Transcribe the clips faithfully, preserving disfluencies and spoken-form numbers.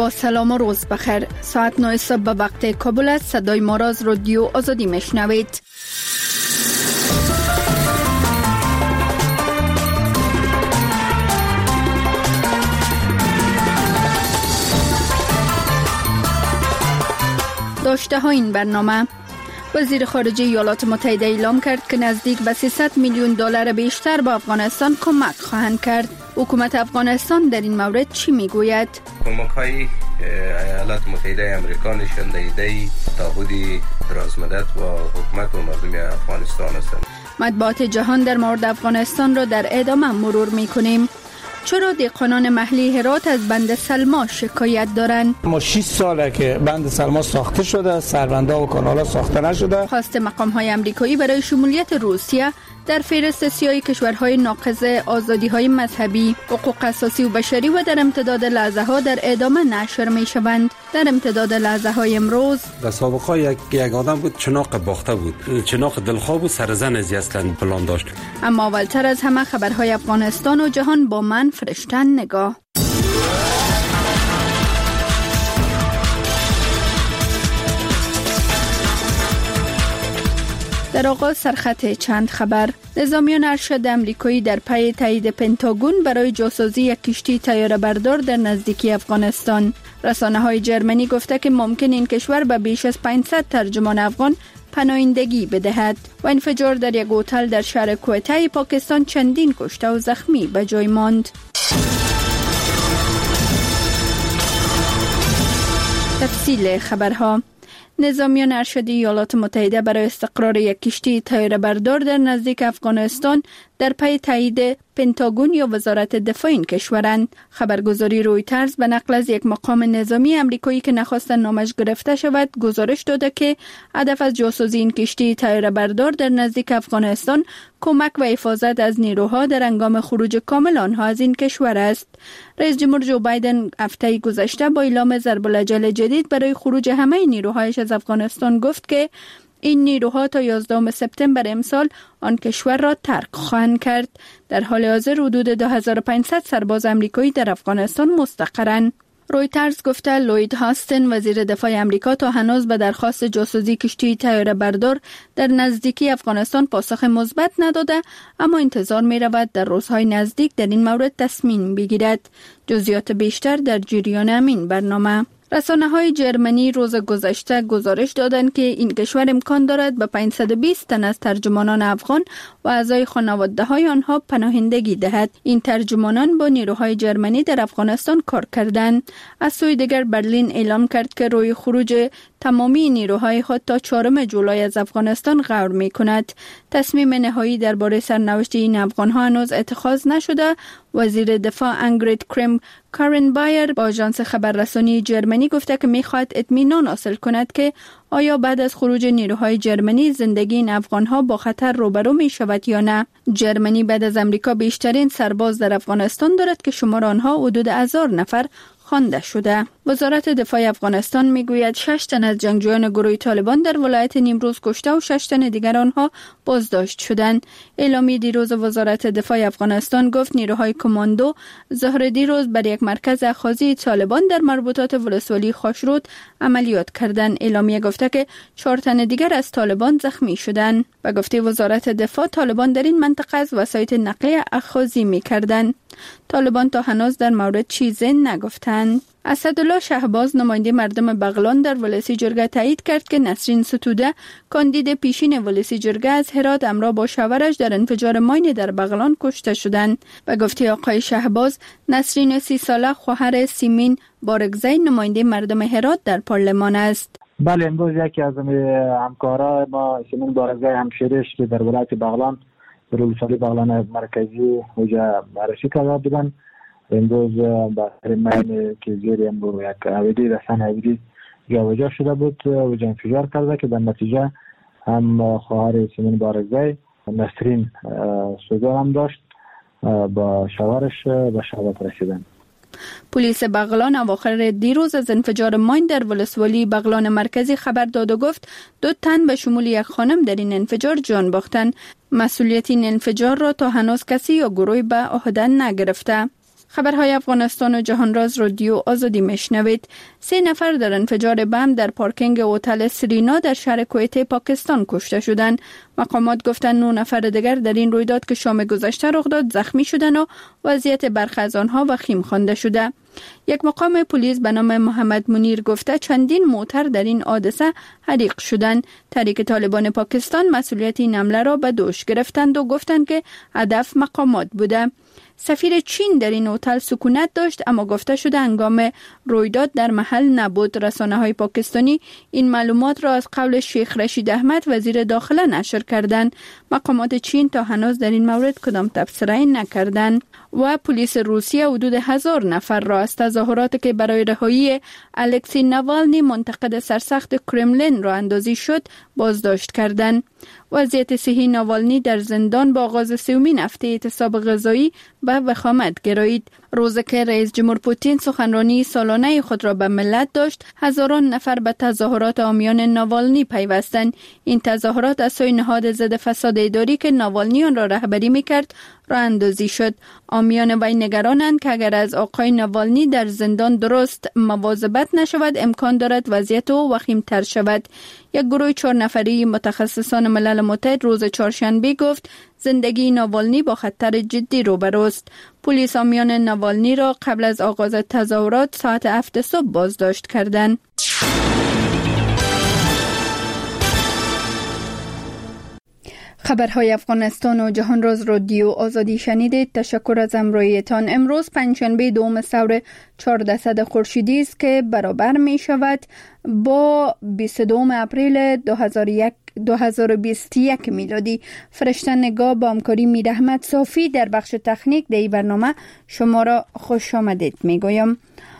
با سلام و روز بخیر. ساعت نه صبح به وقت کابل است. صدای ما را از رادیو آزادی میشنوید. داشته ها این برنامه: وزیر خارجه ایالات متحده اعلام کرد که نزدیک به سیصد میلیون دلار بیشتر به افغانستان کمک خواهند کرد. حکومت افغانستان در این مورد چی میگوید؟ کمک های ایالات متحده آمریکا نشان دهنده تعهد درازمدت با حکومت و مردم افغانستان هستند. مطبوعات جهان در مورد افغانستان را در ادامه مرور میکنیم. چرا دهقانان محلی هرات از بند سلما شکایت دارند؟ ما شش ساله که بند سلما ساخته شده، سربندها و کانال‌ها ساخته نشده. خواست مقام‌های آمریکایی برای شمولیت روسیه در فهرست سیاه کشورهای ناقض آزادی‌های مذهبی، حقوق اساسی و بشری و در امتداد لحظه‌ها در ادامه نشر می‌شوند. در امتداد لحظه‌های امروز در سابقه یک یک آدم بود، چناق باخته بود، چناق دلخواه بود، سر زن از یستن پلان داشت. اما اولتر از همه خبرهای افغانستان و جهان با من فرشتن نگاه. در آغاز سرخط چند خبر. نظامیان ارشد آمریکایی در پی تایید پنتاگون برای جاسوسی یک کشتی طیاره بردار در نزدیکی افغانستان. رسانه‌های جرمنی گفته که ممکن این کشور به بیش از پانصد ترجمان افغان پناهندگی بدهد. و انفجار در یک هتل در شهر کوئته پاکستان چندین کشته و زخمی به جای ماند. تفصیل خبرها: نظامیان ارشد ایالات متحده برای استقرار یک کشتی طیاره بردار در نزدیک افغانستان در پی تایید پنتاگون یا وزارت دفاع این کشورند. خبرگزاری رویترز به نقل از یک مقام نظامی آمریکایی که نخواست نامش گرفته شود گزارش داده که هدف از جاسوسی این کشتی طیاره بردار در نزدیک افغانستان کمک و حفاظت از نیروها در هنگام خروج کامل آنها از این کشور است. رئیس جمهور جو بایدن هفته گذشته با اعلام ضرب الاجل جدید برای خروج همه نیروهایش از افغانستان گفت که این نیروها تا یازدهم سپتامبر امسال آن کشور را ترک خواهند کرد. در حال حاضر حدود دو هزار و پانصد سرباز آمریکایی در افغانستان مستقرند. رویترز گفته لوید هاستن وزیر دفاع آمریکا تا هنوز به درخواست جاسوسی کشتی طیاره بردار در نزدیکی افغانستان پاسخ مثبت نداده، اما انتظار می رود در روزهای نزدیک در این مورد تصمیم بگیرد. جزئیات بیشتر در جریان همین برنامه. رسانه‌های جرمنی روز گذشته گزارش دادند که این کشور امکان دارد به پانصد و بیست تن از ترجمانان افغان و اعضای خانواده‌های آنها پناهندگی دهد. این ترجمانان با نیروهای جرمنی در افغانستان کار کردند. از سوی دیگر برلین اعلام کرد که روی خروج تمامی نیروهای خود تا چهارم جولای از افغانستان غور می‌کند. تصمیم نهایی درباره سرنوشت این افغان‌ها هنوز اتخاذ نشده. وزیر دفاع انگرید کرم کارن بایر با آژانس خبررسانی جرمنی گفته که می‌خواهد اطمینان حاصل کند که آیا بعد از خروج نیروهای جرمنی زندگی این افغان‌ها با خطر روبرو می‌شود یا نه. جرمنی بعد از آمریکا بیشترین سرباز در افغانستان دارد که شمار آنها حدود هزار نفر خوانده شده. وزارت دفاع افغانستان میگوید شش تن از جنگجویان گروه طالبان در ولایت نیمروز کشته و شش تن دیگر آنها بازداشت شدند. اعلامیه دیروز وزارت دفاع افغانستان گفت نیروهای کماندو ظهر دیروز بر یک مرکز اخاذی طالبان در مربوطات ولسوالی خاشرود عملیات کردند. اعلامیه گفته که چهار تن دیگر از طالبان زخمی شدند. به گفته وزارت دفاع طالبان در این منطقه از وسایط نقلیه اخاذی می‌کردند. طالبان تا هنوز در مورد چیزی نگفتند. اسدالله شهباز نماینده مردم بغلان در ولسی جرگه تایید کرد که نسرین ستوده کاندید پیشین ولسی جرگه از هرات همراه با شوهرش در انفجار ماین در بغلان کشته شدند. به گفته آقای شهباز نسرین سی ساله خواهر سیمین بارگزی نماینده مردم هرات در پارلمان است. بله، امروز یکی از همکارا ما سیمین بارگزی همشهریش که در ولایت بغلان در ولسوالی بغلان مرکزی وجا بررسی کرده بودند. امروز با ماین که زیر امروز یک عویدی رسان عویدی جابجا شده بود و انفجار کرده که در نتیجه هم خواهر سیمین بارگزی نسرین سودا هم داشت با شوهرش به شهادت رسیدن. پلیس بغلان اواخر دیروز از انفجار ماین در ولسوالی بغلان مرکزی خبر داد و گفت دو تن به شمول یک خانم در این انفجار جان باختند. مسئولیت این انفجار را تا هنوز کسی یا گروهی به عهده نگرفته. خبرهای افغانستان و جهانراز رادیو آزادی میشنوید. سه نفر در انفجار بم در پارکینگ هتل سرینا در شهر کویته پاکستان کشته شدند. مقامات گفتند نه نفر دیگر در این رویداد که شام گذشته رخ داد زخمی شدند و وضعیت برخی از آنها وخیم خوانده شده. یک مقام پلیس به نام محمد منیر گفته چندین موتر در این حادثه حریق شدند. تحریک طالبان پاکستان مسئولیت این حمله را به دوش گرفتند و گفتند که هدف مقامات بوده. سفیر چین در این هتل سکونت داشت، اما گفته شده هنگام رویداد در محل نبود. رسانه‌های پاکستانی این معلومات را از قول شیخ رشید احمد وزیر داخله نشر کردند. مقامات چین تا هنوز در این مورد کدام تبصره نکردند. و پلیس روسیه حدود هزار نفر را از تظاهراتی که برای رهایی الکسی نوالنی منتقد سرسخت کرملین را اندازی شد بازداشت کردند. وضعیت صحی ناوالنی در زندان با آغاز سومین هفته اعتصاب غذایی به وخامت گرایید. روزی که رئیس جمهور پوتین سخنرانی سالانه خود را به ملت داشت، هزاران نفر به تظاهرات حامیان ناوالنی پیوستند. این تظاهرات از سوی نهاد ضد فساد اداری که ناوالنی آن را رهبری می‌کرد راه اندازی شد. حامیان وی نگرانند که اگر از آقای ناوالنی در زندان درست مواظبت نشود امکان دارد وضعیت او وخیم‌تر شود. یک گروه چهار نفری متخصصان ملل متحد روز چهارشنبه گفت زندگی ناوالنی با خطر جدی روبروست. پلیس حامیان ناوالنی را قبل از آغاز تظاهرات ساعت هفت صبح بازداشت کردند. خبرهای افغانستان و جهانراز رادیو آزادی شنیدید. تشکر از همراهیتان. امروز پنجشنبه دوم سور چهاردهصد خورشیدی است که برابر می شود با بیست و دوم اپریل دو هزار و بیست و یک میلادی. فرشته نگاه با همکاری میر احمد صافی در بخش تکنیک در این برنامه شما را خوش آمدید می گویم.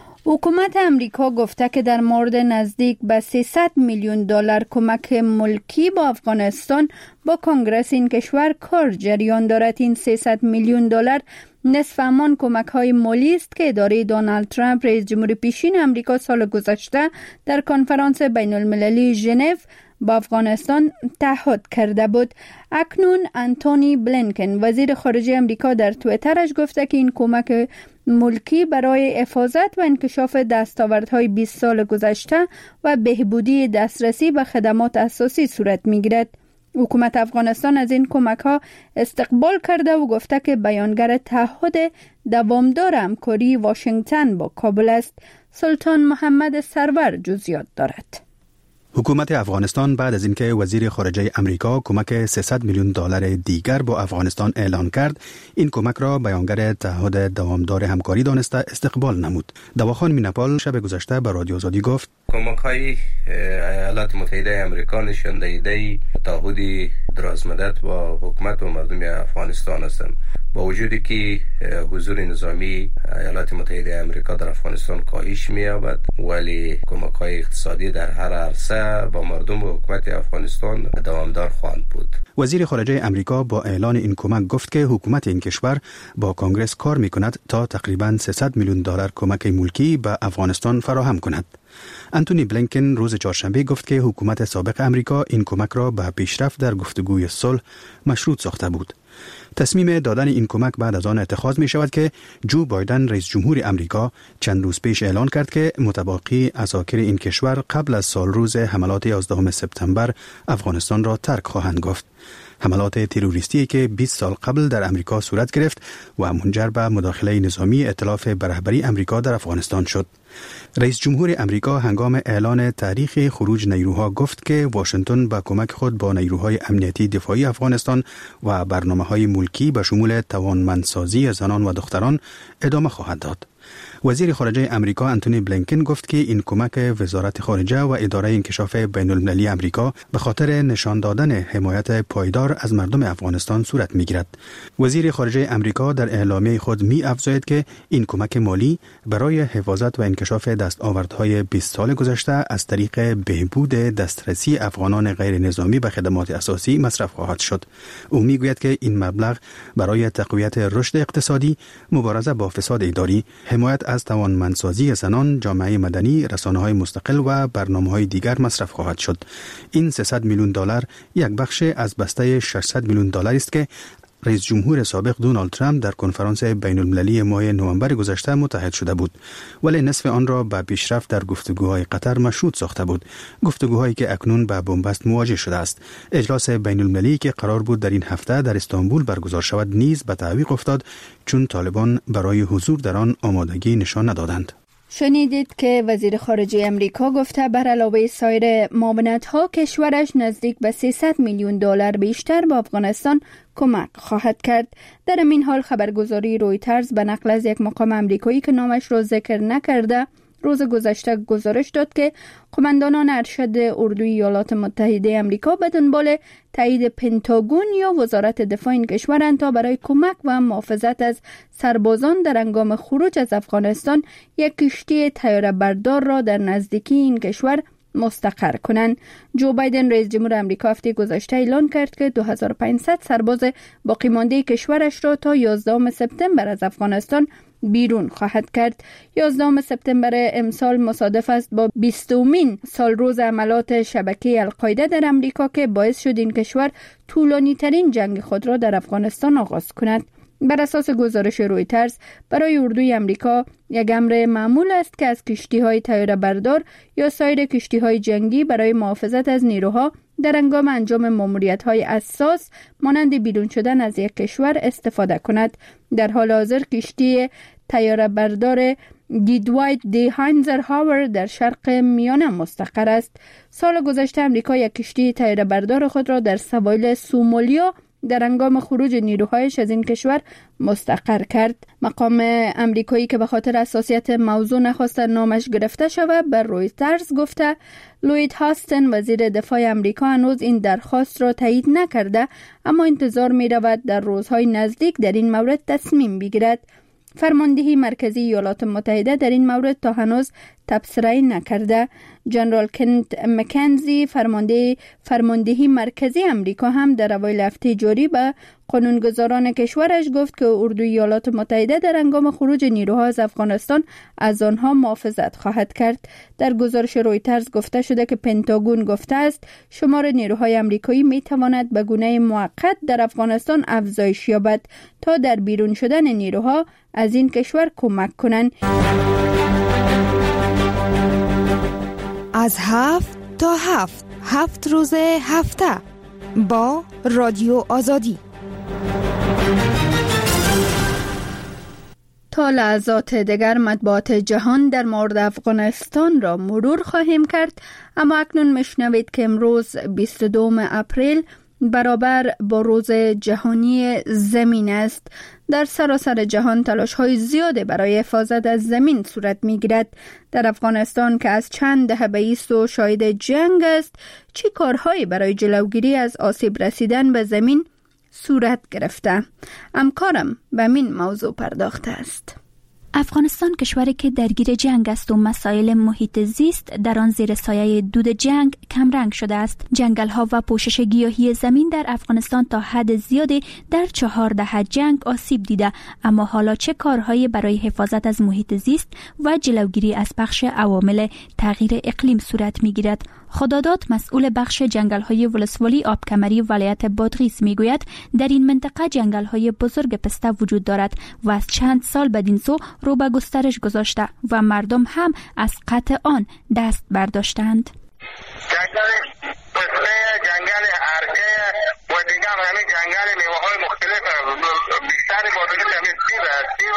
حکومت امریکا گفته که در مورد نزدیک به سیصد میلیون دلار کمک ملکی با افغانستان با کنگره این کشور کار جریان دارد. این سیصد میلیون دلار نصف همان کمک های مالی است که اداره دونالد ترامپ رئیس جمهور پیشین امریکا سال گذشته در کنفرانس بین المللی ژنو با افغانستان تعهد کرده بود. اکنون انتونی بلینکن وزیر خارجه امریکا در توییترش گفته که این کمک ملکی برای حفاظت و انکشاف دستاوردهای بیست سال گذشته و بهبودی دسترسی به خدمات اساسی صورت می‌گیرد. حکومت افغانستان از این کمک ها استقبال کرده و گفته که بیانگر تعهد دوامدار همکاری واشنگتن با کابل است. سلطان محمد سرور جزئیات دارد. حکومت افغانستان بعد از اینکه وزیر خارجه امریکا کمک سیصد میلیون دلار دیگر با افغانستان اعلان کرد، این کمک را بیانگر تعهد دوامدار همکاری دانسته استقبال نمود. دواخان میناپال شب گذشته به رادیو آزادی گفت کمک‌های ایالات متحده آمریکا نشان دهنده تعهد درازمدت با حکومت و مردم افغانستان هستند. با وجودی که حضور نظامی ایالات متحده آمریکا در افغانستان کاهش می‌یابد، ولی کمک‌های اقتصادی در هر عرصه با مردم و حکومت افغانستان دوامدار خواهند بود. وزیر خارجه امریکا با اعلان این کمک گفت که حکومت این کشور با کنگره کار می‌کند تا تقریباً سیصد میلیون دلار کمک ملکی به افغانستان فراهم کند. انتونی بلینکن روز چهارشنبه گفت که حکومت سابق امریکا این کمک را به پیشرفت در گفتگوی صلح مشروط ساخته بود. تصمیم دادن این کمک بعد از آن اتخاذ می شود که جو بایدن رئیس جمهور امریکا چند روز پیش اعلان کرد که متباقی عساکر این کشور قبل از سال روز حملات یازدهم سپتامبر افغانستان را ترک خواهند گفت. حملات تروریستی که بیست سال قبل در امریکا صورت گرفت و منجر به مداخله نظامی ائتلاف به رهبری امریکا در افغانستان شد. رئیس جمهور امریکا هنگام اعلان تاریخ خروج نیروها گفت که واشنگتن با کمک خود با نیروهای امنیتی دفاعی افغانستان و برنامه‌های ملکی به شمول توانمندسازی زنان و دختران ادامه خواهد داد. وزیر خارجه امریکا انتونی بلینکن گفت که این کمک وزارت خارجه و اداره انکشاف بین المللی امریکا به خاطر نشان دادن حمایت پایدار از مردم افغانستان صورت می‌گیرد. وزیر خارجه امریکا در اعلامیه خود می افزاید که این کمک مالی برای حفاظت و انکشاف دستاوردهای بیست سال گذشته از طریق بهبود دسترسی افغانان غیر نظامی به خدمات اساسی مصرف خواهد شد. او میگوید که این مبلغ برای تقویت رشد اقتصادی، مبارزه با فساد اداری، حمایت از توانمندسازی زنان، جامعه مدنی، رسانه‌های مستقل و برنامه‌های دیگر مصرف خواهد شد. این سیصد میلیون دلار یک بخش از بسته ششصد میلیون دلار است که رئیس جمهور سابق دونالد ترامپ در کنفرانس بین المللی ماه نوامبر گذشته متحد شده بود، ولی نصف آن را به پیشرفت در گفتگوهای قطر مشروط ساخته بود، گفتگوهایی که اکنون به بنبست مواجه شده است. اجلاس بین المللی که قرار بود در این هفته در استانبول برگزار شود نیز به تعویق افتاد چون طالبان برای حضور در آن آمادگی نشان ندادند. شنیدید که وزیر خارجه امریکا گفته بر علاوه سایر معاونت‌ها کشورش نزدیک به سیصد میلیون دلار بیشتر به افغانستان کمک خواهد کرد. در این حال خبرگزاری رویترز به نقل از یک مقام امریکایی که نامش را ذکر نکرده روز گذشته گزارش داد که قماندانان ارشد اردوی ایالات متحده امریکا به دنبال تایید پنتاگون یا وزارت دفاع این کشورند تا برای کمک و محافظت از سربازان در هنگام خروج از افغانستان یک کشتی طیاره بردار را در نزدیکی این کشور مستقر کنند. جو بایدن رئیس جمهور امریکا هفته گذشته اعلان کرد که دو هزار و پانصد سرباز باقی مانده کشورش را تا یازدهم سپتامبر از افغانستان بیرون خواهد کرد. یازدهم سپتامبر امسال مصادف است با بیستمین سال روز عملات شبکه القاعده در امریکا که باعث شد این کشور طولانی ترین جنگ خود را در افغانستان آغاز کند. بر اساس گزارش رویترز برای اردوی امریکا یک امر معمول است که از کشتی‌های طیاره بردار یا سایر کشتی‌های جنگی برای محافظت از نیروها در هنگام انجام ماموریت‌های اساس مانند بیرون شدن از یک کشور استفاده کند. در حال حاضر کشتی طیاره بردار دیدوایت دی هاینزرهاور در شرق میانه مستقر است. سال گذشته امریکا یک کشتی طیاره بردار خود را در سواحل سومالیا در هنگام خروج نیروهایش از این کشور مستقر کرد. مقام امریکایی که به خاطر حساسیت موضوع نخواست نامش گرفته شود بر رویترز گفته لوید هاستن وزیر دفاع امریکا هنوز این درخواست را تایید نکرده، اما انتظار می رود در روزهای نزدیک در این مورد تصمیم بگیرد. فرماندهی مرکزی ایالات متحده در این مورد تا هنوز تبصره نکرده. جنرال کنت مکنزی فرمانده فرماندهی مرکزی امریکا هم در اوایل هفته جاری به قانونگذاران کشورش گفت که اردوی ایالات متحده در هنگام خروج نیروها از افغانستان از آنها محافظت خواهد کرد. در گزارش رویترز گفته شده که پنتاگون گفته است شمار نیروهای امریکایی می تواند به گونه موقت در افغانستان افزایش یابد تا در بیرون شدن نیروها از این کشور کمک کنند. از هفت تا هفت هفت روز هفته با رادیو آزادی. تا لحظات دیگر مطبوعات جهان در مورد افغانستان را مرور خواهیم کرد، اما اکنون میشنوید که امروز بیست و دوم اپریل برابر با روز جهانی زمین است. در سراسر جهان تلاش‌های زیادی برای حفاظت از زمین صورت می‌گیرد. در افغانستان که از چند دهه به ایست و شاهد جنگ است، چه کارهایی برای جلوگیری از آسیب رسیدن به زمین صورت گرفته؟ همکارم به این موضوع پرداخته است. افغانستان کشوری که درگیر جنگ است و مسائل محیط زیست در آن زیر سایه دود جنگ کمرنگ شده است. جنگل‌ها و پوشش گیاهی زمین در افغانستان تا حد زیادی در چهار دهه جنگ آسیب دیده، اما حالا چه کارهایی برای حفاظت از محیط زیست و جلوگیری از بخش عوامل تغییر اقلیم صورت می‌گیرد؟ خداداد مسئول بخش جنگل‌های ولسوالی آبکمری ولایت بادغیس میگوید در این منطقه جنگل‌های بزرگ پسته وجود دارد و از چند سال بدین سو رو به گسترش گذاشته و مردم هم از قطع آن دست برداشتند. جنگل پسته، جنگل ارکه و دیگر همین جنگل میوه‌های مختلف بیشتر بادغیس همین سیب است، سیب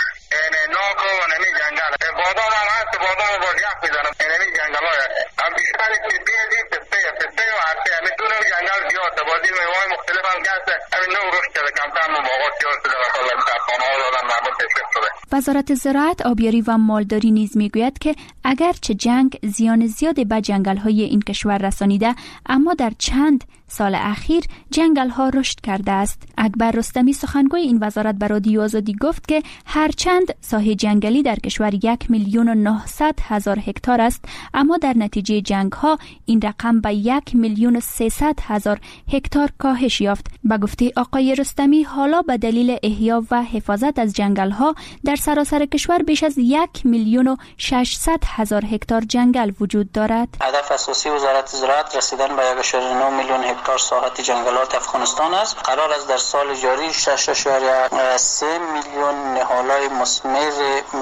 و ناک و همین جنگل بادام هم هست، بادام رو باید یخ میزنم همین جنگل‌های هم بیشتر سیبی ازی پسته پسته و ارکه همین دونه جنگل زیاده بازی میوه‌های مختلف هم گسته همین نو رشد کرده کمتر نو باغات زیاد شده مثلا کارخانه‌ها دارن مردم تشویق شده. وزارت زراعت، آبیاری و مالداری نیز میگوید که اگرچه جنگ زیان زیادی به جنگل‌های این کشور رسانیده، اما در چند سال اخیر جنگل‌ها رشد کرده است. اکبر رستمی سخنگوی این وزارت به رادیو آزادی گفت که هرچند ساحه جنگلی در کشور یک میلیون و نهصد هزار هکتار است، اما در نتیجه جنگ‌ها این رقم به یک میلیون و سیصد هزار هکتار کاهش یافت. به گفته آقای رستمی حالا به دلیل احیا و حفاظت از جنگل‌ها در سراسر کشور بیش از یک میلیون و ششصد هزار هکتار جنگل وجود دارد. هدف اساسی وزارت زراعت رسیدن به یک و نه میلیون هکتار ساحت جنگلات افغانستان است. قرار است در سال جاری شش و سه میلیون نهالای مثمر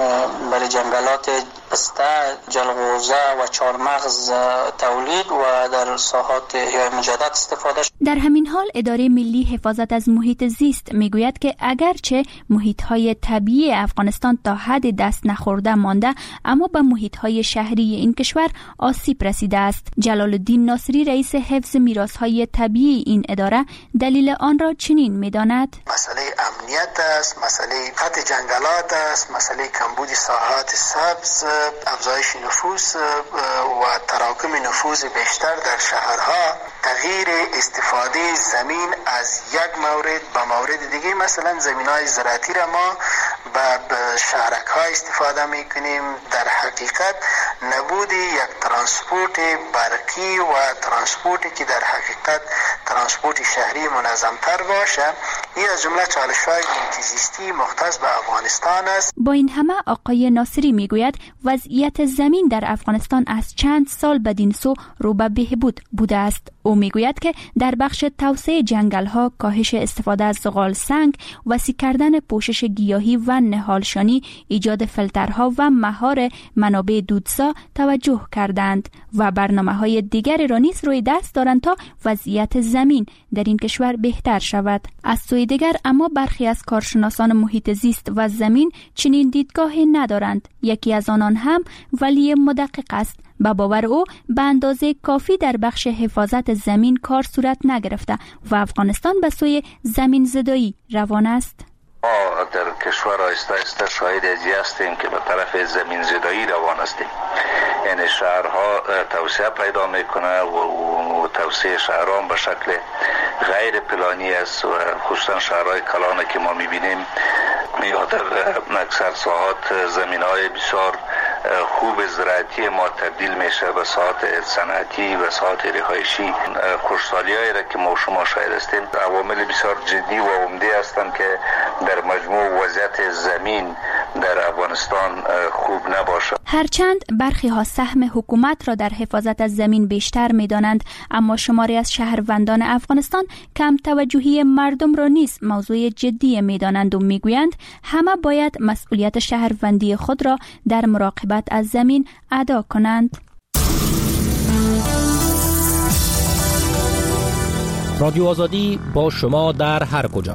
برای جنگلات پسته، جلغوزه و چهارمغز تولید و در ساحات احیای مجدد استفاده شد. در همین حال اداره ملی حفاظت از محیط زیست میگوید که اگرچه محیط‌های طبیعی افغانستان تا حد دست نخورده مانده، اما به محیط‌های شهری این کشور آسیب رسیده است. جلال الدین ناصری رئیس حفظ میراث‌های طبیعی این اداره دلیل آن را چنین می‌داند: مسئله امنیت است، مسئله قطع جنگلات است، مسئله کمبود ساحات سبز، افزایش نفوس و تراکم نفوذ بیشتر در شهرها، تغییر استفاده زمین از یک مورد به مورد دیگه. مثلا زمین‌های زراعتی را ما به شهرک‌ها استفاده می‌کنیم. در حقیقت نبود یک ترانسپورت برقی و ترانسپورتی که در حقیقت ترانسپورت شهری منظم‌تر باشه، این از جمله چالش‌های محیط زیستی مختص به افغانستان است. با این همه آقای ناصری میگوید وضعیت زمین در افغانستان از چند سال بدین سو رو به بهبود بوده است. او میگوید که در بخش توسعه جنگل‌ها، کاهش استفاده از زغال سنگ، وسیع کردن پوشش گیاهی و نهالشانی، ایجاد فیلترها و مهار منابع دودسا توجه کردند و برنامه‌های دیگری را نیز روی دست دارند تا وضعیت زمین در این کشور بهتر شود. از سوی دیگر اما برخی از کارشناسان محیط زیست و زمین چنین دیدگاهی ندارند. یکی از آنان هم ولی مدقق است. به باور او به اندازه کافی در بخش حفاظت زمین کار صورت نگرفته و افغانستان به سوی زمین زدایی روان است. ما در کشور آهسته آهسته شاهد ازی هستیم که به طرف زمین زدایی روان هستیم. یعنی شهرها توسعه پیدا میکنه و توسعه شهران به شکل غیر پلانی است و خصوصا شهرهای کلان که ما میبینیم یا در اکثر ساحات زمینهای بسیار خوب زراعتی ما تبدیل میشه به ساحات صنعتی و ساحات رهایشی. خوشحالی‌هایی را که ما شما شاهد هستیم عوامل بسیار جدی و عمده هستند که در مجموع وضعیت زمین در افغانستان خوب نباشه. هرچند برخی ها سهم حکومت را در حفاظت از زمین بیشتر می‌دانند، اما شماری از شهروندان افغانستان کم توجهی مردم را نیز موضوع جدی می‌دانند و می‌گویند همه باید مسئولیت شهروندی خود را در مراقبت از زمین ادا کنند. رادیو آزادی با شما در هر کجا.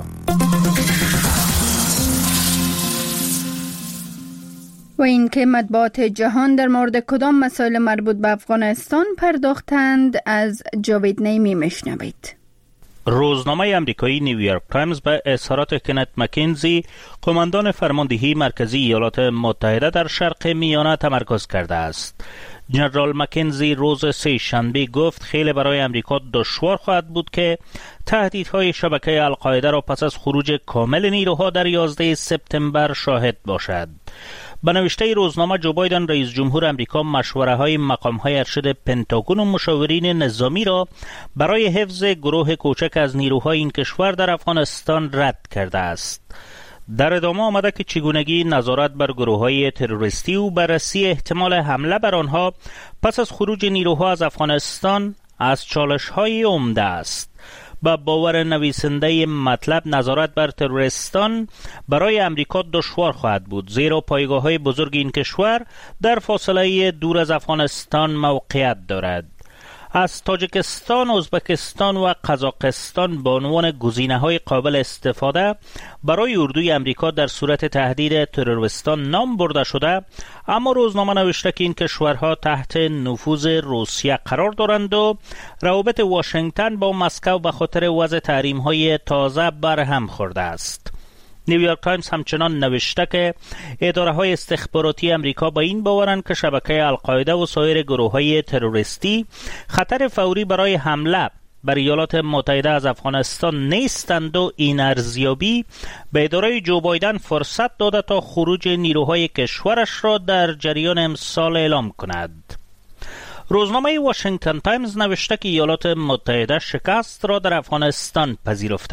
و این که مطبوعات جهان در مورد کدام مسائل مربوط به افغانستان پرداختند از جاوید نعیمی میشنوید. روزنامه امریکایی نیویورک تایمز به اظهارات کنت مکنزی، قماندان فرماندهی مرکزی ایالات متحده در شرق میانه تمرکز کرده است. جنرال مکنزی روز سه شنبه گفت خیلی برای امریکا دشوار خواهد بود که تهدیدهای شبکه القاعده را پس از خروج کامل نیروها در یازده سپتامبر شاهد باشد. به نوشته روزنامه، جو بایدن رئیس جمهور امریکا مشوره های مقام های ارشد پنتاگون و مشاورین نظامی را برای حفظ گروه کوچک از نیروهای این کشور در افغانستان رد کرده است. در ادامه آمده که چگونگی نظارت بر گروه های تروریستی و بررسی احتمال حمله بر آنها پس از خروج نیروها از افغانستان از چالش های عمده است. با باور نویسنده مطلب، نظارت بر تروریستان برای امریکا دشوار خواهد بود، زیرا پایگاه‌های بزرگ این کشور در فاصله دور از افغانستان موقعیت دارد. از تاجیکستان، ازبکستان و قزاقستان به عنوان گزینه‌های قابل استفاده برای اردوی امریکا در صورت تهدید تروریستان نام برده شده، اما روزنامه نوشته که این کشورها تحت نفوذ روسیه قرار دارند و روابط واشنگتن با مسکو به خاطر وضع تحریم‌های تازه برهم خورده است. نیویورک تایمز همچنان نوشته که اداره‌های استخباراتی امریکا با این باورند که شبکه القاعده و سایر گروه‌های تروریستی خطر فوری برای حمله بر ایالات متحده از افغانستان نیستند و این ارزیابی به اداره جو بایدن فرصت داده تا خروج نیروهای کشورش را در جریان امسال اعلام کند. روزنامه واشنگتن تایمز نوشته که ایالات متحده شکست را در افغانستان پذیرفته.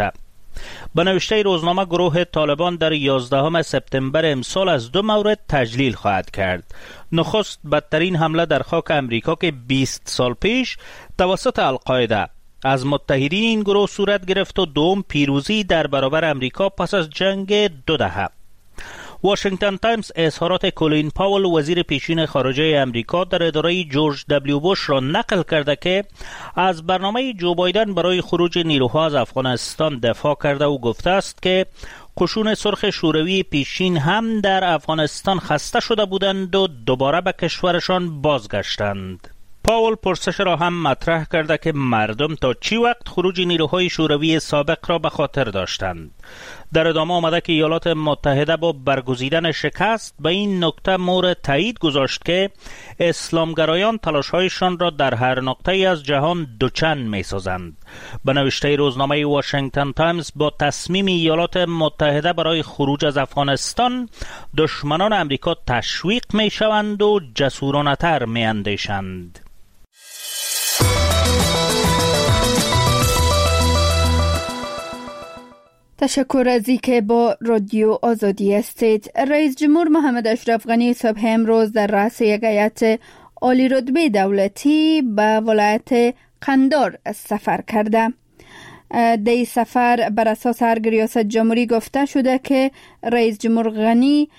به نوشته روزنامه گروه طالبان در یازدهم سپتامبر امسال از دو مورد تجلیل خواهد کرد. نخست بدترین حمله در خاک امریکا که بیست سال پیش توسط القاعده از متحدین این گروه صورت گرفت و دوم پیروزی در برابر امریکا پس از جنگ دو دهه. واشنگتن تایمز اظهارات کولین پاول وزیر پیشین خارجه امریکا در اداره جورج دبلیو بوش را نقل کرده که از برنامه جو بایدن برای خروج نیروها از افغانستان دفاع کرده و گفته است که قشون سرخ شوروی پیشین هم در افغانستان خسته شده بودند و دوباره به کشورشان بازگشتند. پاول پرسش را هم مطرح کرده که مردم تا چی وقت خروج نیروهای شوروی سابق را به خاطر داشتند. در ادامه آمده که ایالات متحده با برگزیدن شکست به این نکته مورد تایید گذاشت که اسلامگرایان تلاش‌هایشان را در هر نقطه‌ای از جهان دوچند می‌سازند. به نوشته روزنامه واشنگتن تایمز با تصمیم ایالات متحده برای خروج از افغانستان دشمنان امریکا تشویق می‌شوند و جسورانه‌تر می‌اندیشند. تشکر از اینکه با رادیو آزادی هستید. رئیس جمهور محمد اشرف غنی صبح امروز در رأس یک هیئت عالی رتبه دولتی به ولایت قندار سفر کرده. در این سفر بر اساس ارگ ریاست جمهوری گفته شده که رئیس جمهور غنی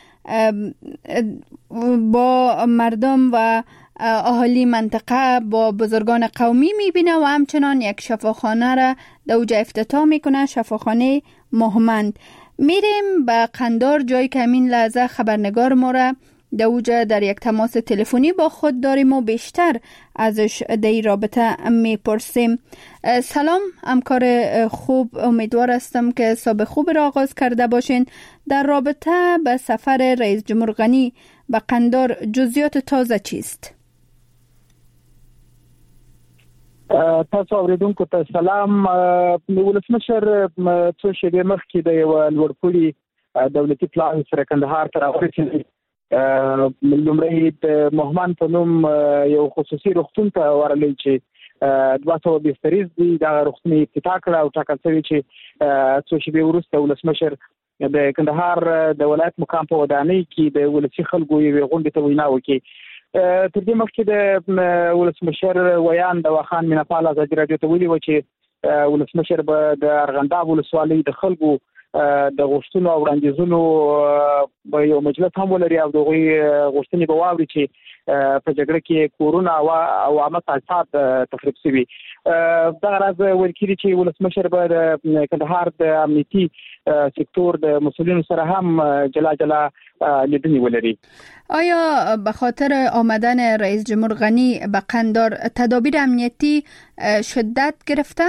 با مردم و اهالی منطقه با بزرگان قومی میبینه و همچنان یک شفاخانه را در اوجه افتتاح میکنه، شفاخانه مهمند. میریم به قندار، جایی که همین لحظه خبرنگار ما را در اوجه در یک تماس تلفنی با خود داریم و بیشتر ازش در این رابطه میپرسیم. سلام همکار خوب، امیدوار هستم که صبح خوب را آغاز کرده باشین. در رابطه به سفر رئیس جمهور غنی به قندار جزئیات تازه چیست؟ تاسو اوریدونکو ته سلام. ولسمشر څو شېبې مخکې د یو لوړپوړي دولتي پلان سره کندهار ته راورسېد. لومړی د مهمان په نوم یو خصوصي روغتون ته ورغلی چې دوه سوه بستریز دي. دغه روغتون یې افتتاح کړه او ټاکل شوي چې څو شېبې وروسته ولسمشر د کندهار د ولایت مقام په ودانۍ کې د ولسي خلکو یوې غونډې ته وینا وکړي. تر دې مخکې د ولسمشر ویان د واخان میناپال ازادي راډیو ته ویلي و چې ولسمشر به د ارغنداب ولسوالۍ د خلکو د غوښتنو او وړاندیزونو به یو مجلس هم ولري او د هغوی غوښتنې به واوري چې په جګړه کې کورونه او عامه تاسیسات تخریب شوي. دغه راز ویل کېږي چې ولسمشر به د کندهار د امنیتي سکتور د مسئولینو سره هم جلا جلا لیدنې ولري. آیا به خاطر آمدن رئیس جمهور غنی به قندار تدابیر امنیتی شدت گرفته؟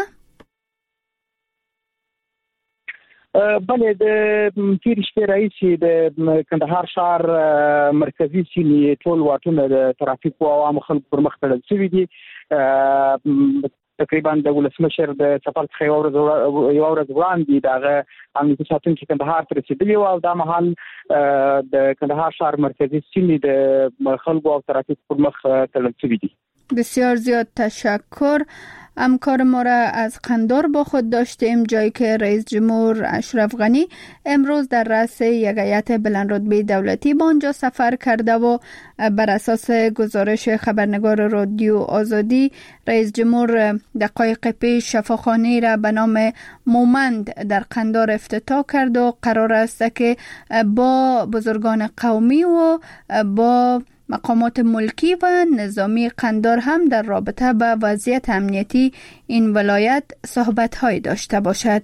بله، د تیر شپې راهیسې د کندهار ښار مرکزي سیمې ټول واټونه د ترافیکو او عامو خلکو پر مخ تړل شوي دي. تقریبا د ولسمشر د سفر څخه یوه ورځ یوه ورځ وړاندې د هغه امنیتي ساتونکي کندهار ته رسېدلي وو او دا مهال د کندهار ښار مرکزي سیمې د خلکو او ترافیک پر مخ تړل شوي دي. بسیار زیاد تشکر. همکار ما را از قندار با خود داشتیم، جایی که رئیس جمهور اشرف غنی امروز در رأس یک هیئت بلند رتبه دولتی به آنجا سفر کرده و بر اساس گزارش خبرنگار رادیو آزادی رئیس جمهور دقایق پیش شفاخانه را به نام مومند در قندار افتتاح کرد و قرار است که با بزرگان قومی و با مقامات ملکی و نظامی قندار هم در رابطه با وضعیت امنیتی این ولایت صحبت‌هایی داشته باشد.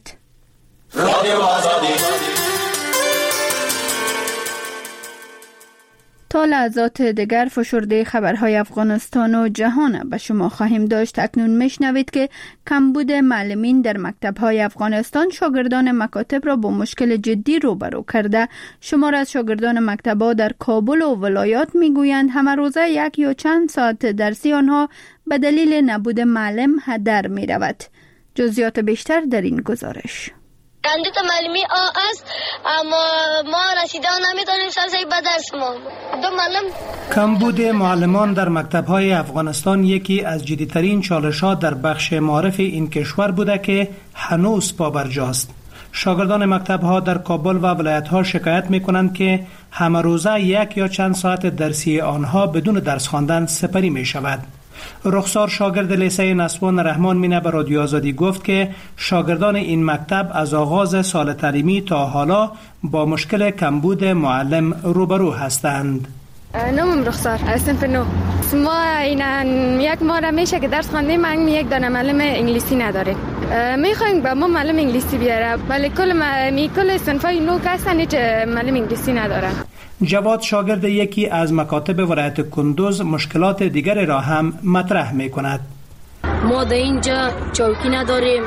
تا لحظات دیگر فشرده خبرهای افغانستان و جهان به شما خواهیم داشت. اکنون میشنوید که کمبود معلمین در مکتب‌های افغانستان شاگردان مکاتب را با مشکل جدی روبرو کرده. شمار از شاگردان مکتب‌ها در کابل و ولایات میگویند همه روزه یک یا چند ساعت درسی آنها به دلیل نبود معلم هدر می رود. جزئیات بیشتر در این گزارش. کاندید معلمی آ است اما ما رسیده نمیتونیم سرسای به درس ما دو معلم. کمبود معلمان در مکتب‌های افغانستان یکی از جدی‌ترین چالش‌ها در بخش معارف این کشور بوده که هنوز پابرجاست. شاگردان مکتب ها در کابل و ولایت ها شکایت می کنند که همه روزه یک یا چند ساعت درسی آنها بدون درس خواندن سپری می شود. رخسار شاگرد لیسه نسوان رحمان مینه به رادیو آزادی گفت که شاگردان این مکتب از آغاز سال تعلیمی تا حالا با مشکل کمبود معلم روبرو هستند. نامم رخسار از صنف نو. ما این یک ماه میشه که درس خواندیم، من یک دانه معلم انگلیسی نداره. میخوایم با ما معلم انگلیسی بیاره، ولی کل می کل صنفای نو هستن هیچ معلم انگلیسی نداره. جواد شاگرد یکی از مکاتب ولایت کندوز مشکلات دیگری را هم مطرح می کند. ما در اینجا چوکی نداریم،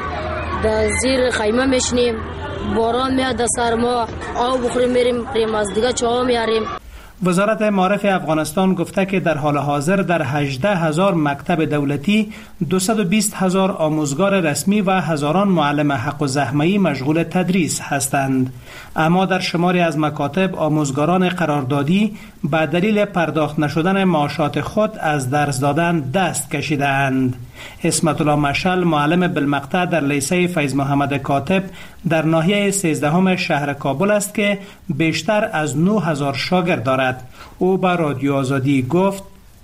در زیر خیمه میشنیم، باران میاد در سر ما، آب بخوریم میریم پریم از دیگه چاه میاریم. وزارت معارف افغانستان گفته که در حال حاضر در هجده هزار مکتب دولتی دویست و بیست هزار آموزگار رسمی و هزاران معلم حق و زحمه‌ای مشغول تدریس هستند. اما در شماری از مکاتب آموزگاران قراردادی به دلیل پرداخت نشدن معاشات خود از درس دادن دست کشیدند. اسمت الله مشعل معلم بالمقطع در لیسه فیض محمد کاتب در ناحیه سیزدهم شهر کابل است که بیشتر از نه هزار شاگرد دارد. او به رادیو آزادی گفت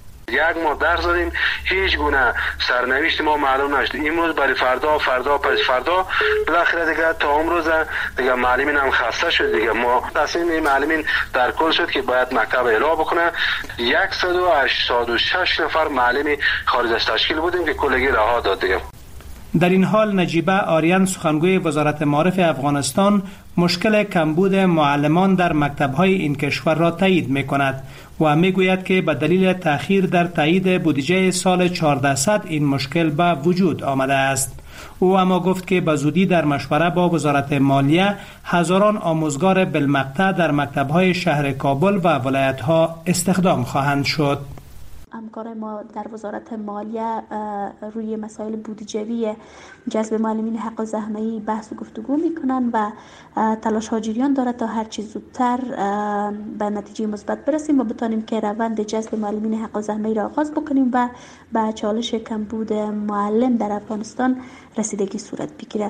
یک ماه درس دادیم، هیچ گونه سرنوشت ما معلوم نشد. امروز برای فردا فردا پس فردا بالاخره دیگه تا امروز دیگه معلمین هم خسته شد. دیگه ما تصمیم معلمین در کل شد که باید مکتب اعلام بکنه. صد و هشتاد و شش نفر معلمی خارج از تشکیل بودیم که کلگی رها داد دیگه. در این حال نجیبه آریان سخنگوی وزارت معارف افغانستان مشکل کمبود معلمان در مکتب‌های این کشور را تایید می‌کند و می‌گوید که به دلیل تأخیر در تایید بودجه سال چهاردهصد این مشکل به وجود آمده است. او اما گفت که به زودی در مشوره با وزارت مالیه هزاران آموزگار بالمقطع در مکتب‌های شهر کابل و ولایت‌ها استخدام خواهند شد. همکار ما در وزارت مالیه روی مسائل بودجوی جذب معلمین حق و زحمه‌ای بحث و گفتگو میکنن و تلاش ها جریان دارد تا هر چه زودتر به نتیجه مثبت برسیم و بتانیم که روند جذب معلمین حق و زحمه‌ای را آغاز بکنیم و به چالش کمبود معلم در افغانستان رسیدگی صورت بگیرد.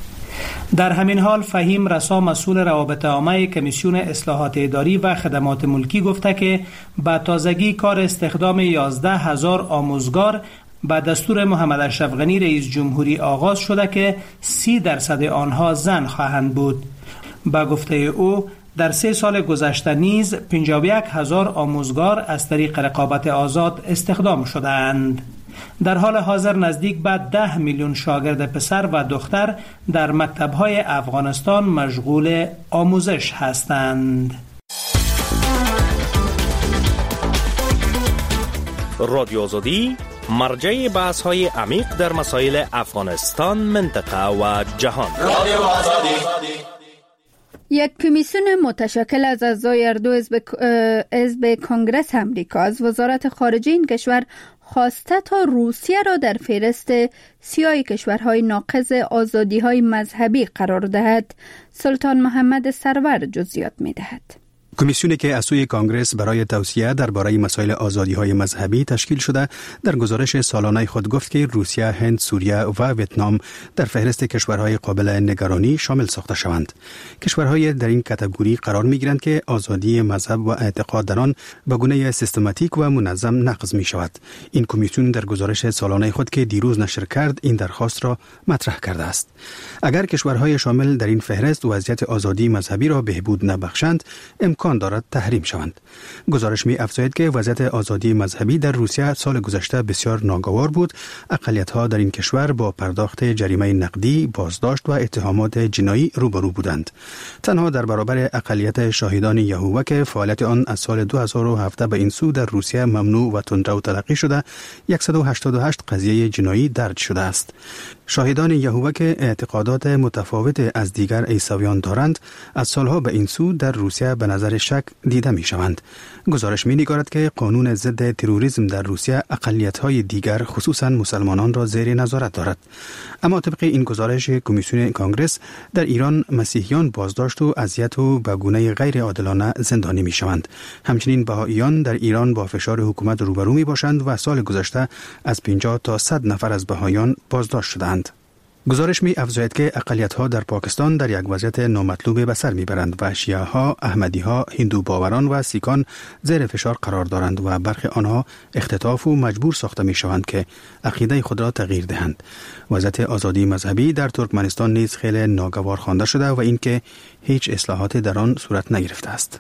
در همین حال فهیم رسا مسئول روابط عامه کمیسیون اصلاحات اداری و خدمات ملکی گفته که با تازگی کار استخدام یازده هزار آموزگار با دستور محمد اشرف غنی رئیس جمهوری آغاز شده که سی درصد آنها زن خواهند بود. با گفته او در سه سال گذشته نیز پنجاه و یک هزار آموزگار از طریق رقابت آزاد استخدام شده‌اند. در حال حاضر نزدیک به ده میلیون شاگرد پسر و دختر در مکتب‌های افغانستان مشغول آموزش هستند. رادیو آزادی مرجع بحث‌های عمیق در مسائل افغانستان، منطقه و جهان. رادیو آزادی. یک کمیسیون متشکل از اعضای هر دو حزب حزب کنگره امریکا از وزارت خارجه این کشور خواسته تا روسیه را در فهرست سیاه کشورهای ناقض آزادی‌های مذهبی قرار دهد. سلطان محمد سرور جزئیات می‌دهد. کمیسیونی که از سوی کانگرس برای توصیه درباره مسائل آزادی‌های مذهبی تشکیل شده در گزارش سالانه خود گفت که روسیه، هند، سوریه و ویتنام در فهرست کشورهای قابل نگرانی شامل ساخته شوند. کشورهای در این کاتگوری قرار می‌گیرند که آزادی مذهب و اعتقاد در آن به گونه سیستماتیک و منظم نقض می‌شود. این کمیسیون در گزارش سالانه خود که دیروز نشر کرد این درخواست را مطرح کرده است. اگر کشورهای شامل در این فهرست وضعیت آزادی مذهبی را بهبود نبخشند، امکان دارد تحریم شوند. گزارش می افزاید که وضعیت آزادی مذهبی در روسیه سال گذشته بسیار ناگوار بود. اقلیت‌ها در این کشور با پرداخت جریمه نقدی، بازداشت و اتهامات جنایی روبرو بودند. تنها در برابر اقلیت شاهدان یهوه که فعالیت آن از سال دو هزار و هفت به این سو در روسیه ممنوع و تندرو تلقی شده، صد و هشتاد و هشت قضیه جنایی درج شده است. شاهدان یهوه که اعتقادات متفاوت از دیگر عیسویان دارند، از سالها به این سو در روسیه به نظر شک دیده می شوند. گزارش می نگارد که قانون ضد تروریسم در روسیه اقلیت‌های دیگر خصوصاً مسلمانان را زیر نظارت دارد. اما طبق این گزارش کمیسیون کانگرس، در ایران مسیحیان بازداشت و اذیت و به گونه غیر عادلانه زندانی می شوند. همچنین بهائیان در ایران با فشار حکومت روبرو می باشند و سال گذشته از پنجاه تا صد نفر از بهائیان بازداشت شدند. گزارش می افزاید که اقلیت‌ها در پاکستان در یک وضعیت نامطلوب به سر میبرند و شیعه‌ها، احمدی‌ها، هندو باوران و سیکان زیر فشار قرار دارند و برخی آنها اختطاف و مجبور ساخته میشوند که عقیده خود را تغییر دهند. وضعیت آزادی مذهبی در ترکمنستان نیز خیلی ناگوار خوانده شده و اینکه هیچ اصلاحات در آن صورت نگرفته است.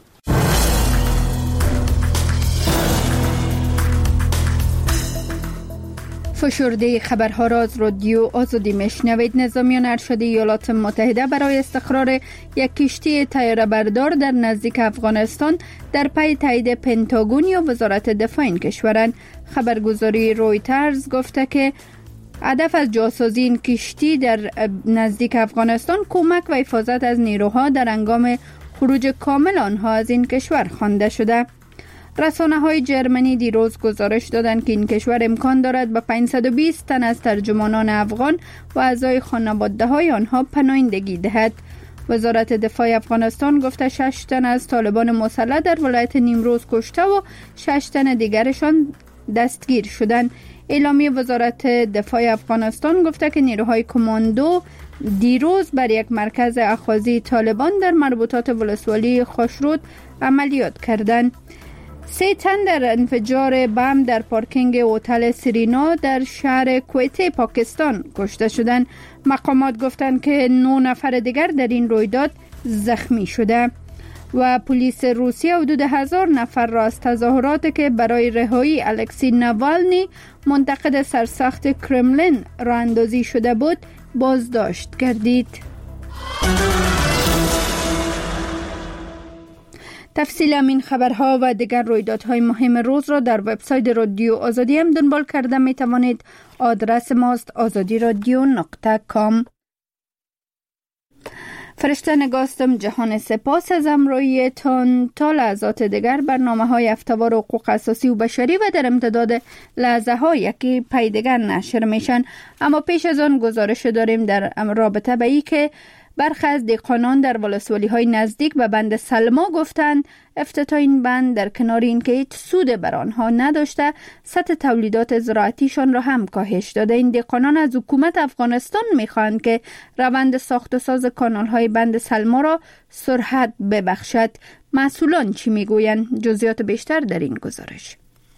فشرده خبرها را از رادیو آزادی میشنوید. نظامیان ارشد ایالات متحده برای استقرار یک کشتی طیاره بردار در نزدیک افغانستان در پی تایید پنتاگون یا وزارت دفاع این کشورند. خبرگزاری رویترز گفته که هدف از جاسازی این کشتی در نزدیک افغانستان کمک و حفاظت از نیروها در هنگام خروج کامل آنها از این کشور خوانده شده. رسانه‌های جرمنی دیروز گزارش دادند که این کشور امکان دارد به پانصد و بیست تن از ترجمانان افغان و اعضای خانواده‌های آنها پناهندگی دهد. وزارت دفاع افغانستان گفته شش تن از طالبان مسلح در ولایت نیمروز کشته و شش تن دیگرشان دستگیر شدند. اعلامیه وزارت دفاع افغانستان گفته که نیروهای کماندو دیروز بر یک مرکز اخاذی طالبان در مربوطات ولسوالی خوشرود عملیات کردند. سه تن در انفجار بم در پارکینگ هتل سرینا در شهر کویته پاکستان کشته شدند. مقامات گفتند که نه نفر دیگر در این رویداد زخمی شده و پلیس روسیه حدود هزار نفر را از تظاهراتی که برای رهایی الکسی ناوالنی منتقد سرسخت کرملین راه اندازی شده بود بازداشت کردید. تفصیل همین خبرها و دیگر رویدادهای مهم روز را در وبسایت رادیو آزادی هم دنبال کرده می توانید. آدرس ماست آزادی رادیو نقطه کام. فرشته نگاستم جهان سپاس از امرویتان. تا لحظات دیگر برنامه های هفته‌وار حقوق اساسی و بشری و در امتداد لحظه های که پی دیگر نشر میشن. اما پیش از آن گزارش داریم در رابطه به ای که برخی از دهقانان در ولسوالی های نزدیک به بند سلما گفتند افتتاح این بند در کنار اینکه هیچ سود بر آنها نداشته سطح تولیدات زراعتیشان را هم کاهش داده. این دهقانان از حکومت افغانستان میخواهند که روند ساخت و ساز کانال های بند سلما را سرعت ببخشد. مسئولان چی میگویند؟ جزئیات بیشتر در این گزارش.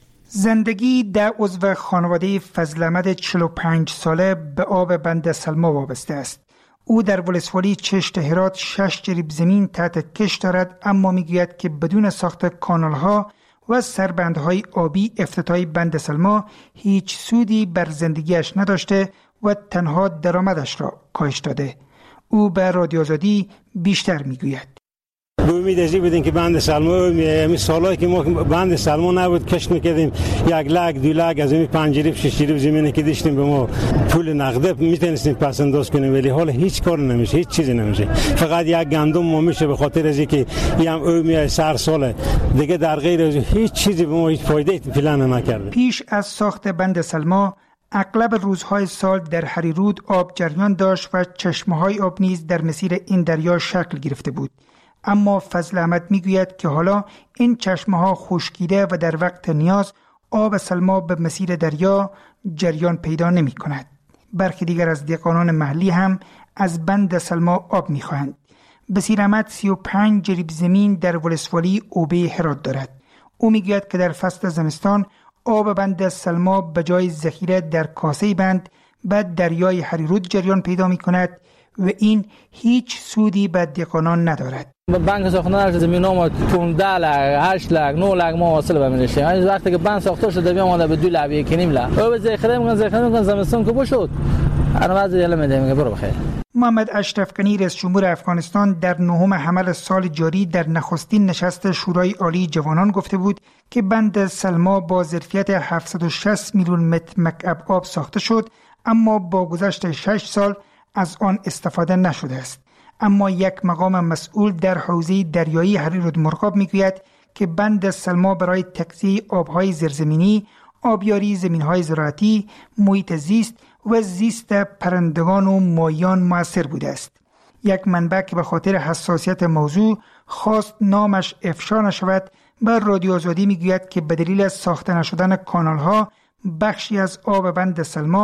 زندگی در عضو خانواده فضل احمد چهل و پنج ساله به آب بند سلما وابسته است. او در ولسوالی چشت هرات شش جریب زمین تحت کش دارد، اما میگوید که بدون ساخت کانال‌ها و سربندهای آبی افتتاح بند سلما هیچ سودی بر زندگیش نداشته و تنها درآمدش را کاهش داده. او به رادیو آزادی بیشتر میگوید. به امید ازی بودیم که بند سلما می سالایی که ما بند سلما نبود کشت میکردیم یک لاک دو لاک از این پنج جریب شش جریب زمینی که داشتیم به ما پول نقده میتونستیم پس انداز کنیم، ولی حالا هیچ کار نمیشه، هیچ چیزی نمیشه. فقط یک گندم ما میشه به خاطر از اینکه یم او می سر ساله دیگه در غیر از هیچ چیزی به ما هیچ فایده پلان نکرده. پیش از ساخت بند سلما اغلب روزهای سال در هریرود آب جریان داشت و چشمه‌های آب نیز در مسیر این دریا شکل گرفته بود. اما فضل احمد میگوید که حالا این چشمه ها خشکیده و در وقت نیاز آب سلما به مسیر دریا جریان پیدا نمی کند. برخی دیگر از دهقانان محلی هم از بند سلما آب می خواهند. بصیر احمد سی و پنج جریب زمین در ولسوالی اوبه هرات دارد. او میگوید که در فصل زمستان آب بند سلما به جای ذخیره در کاسه بند بعد دریای هریرود جریان پیدا می کند و این هیچ سودی به دهقانان ندارد. بند ساختن زمین ها ما پانزده لک، هشت لک، نه لک ما حاصل بمیشه. این وقتی که بند ساخته شده بیا ماده به دو لک، یک نیم لک. او به ذخیره میگن ذخیره میگن زمستون که بشود. انا بعضی یلا میدیم که برو بخیر. محمد اشرف غنی رئیس جمهور افغانستان در نهم حمل سال جاری در نخستین نشست شورای عالی جوانان گفته بود که بند سلما با ظرفیت هفتصد و شصت میلیون متر مکعب آب ساخته شد، اما با گذشت شش سال از آن استفاده نشده است. اما یک مقام مسئول در حوزه دریایی هریرود مرغاب میگوید که بند سلما برای تغذیه آبهای زیرزمینی، آبیاری زمینهای زراعتی، محیط زیست و زیست پرندگان و ماهیان مؤثر بوده است. یک منبع که به خاطر حساسیت موضوع خواست نامش افشا نشود به رادیو آزادی میگوید که به دلیل ساخته نشدن کانال‌ها بخشی از آب بند سلما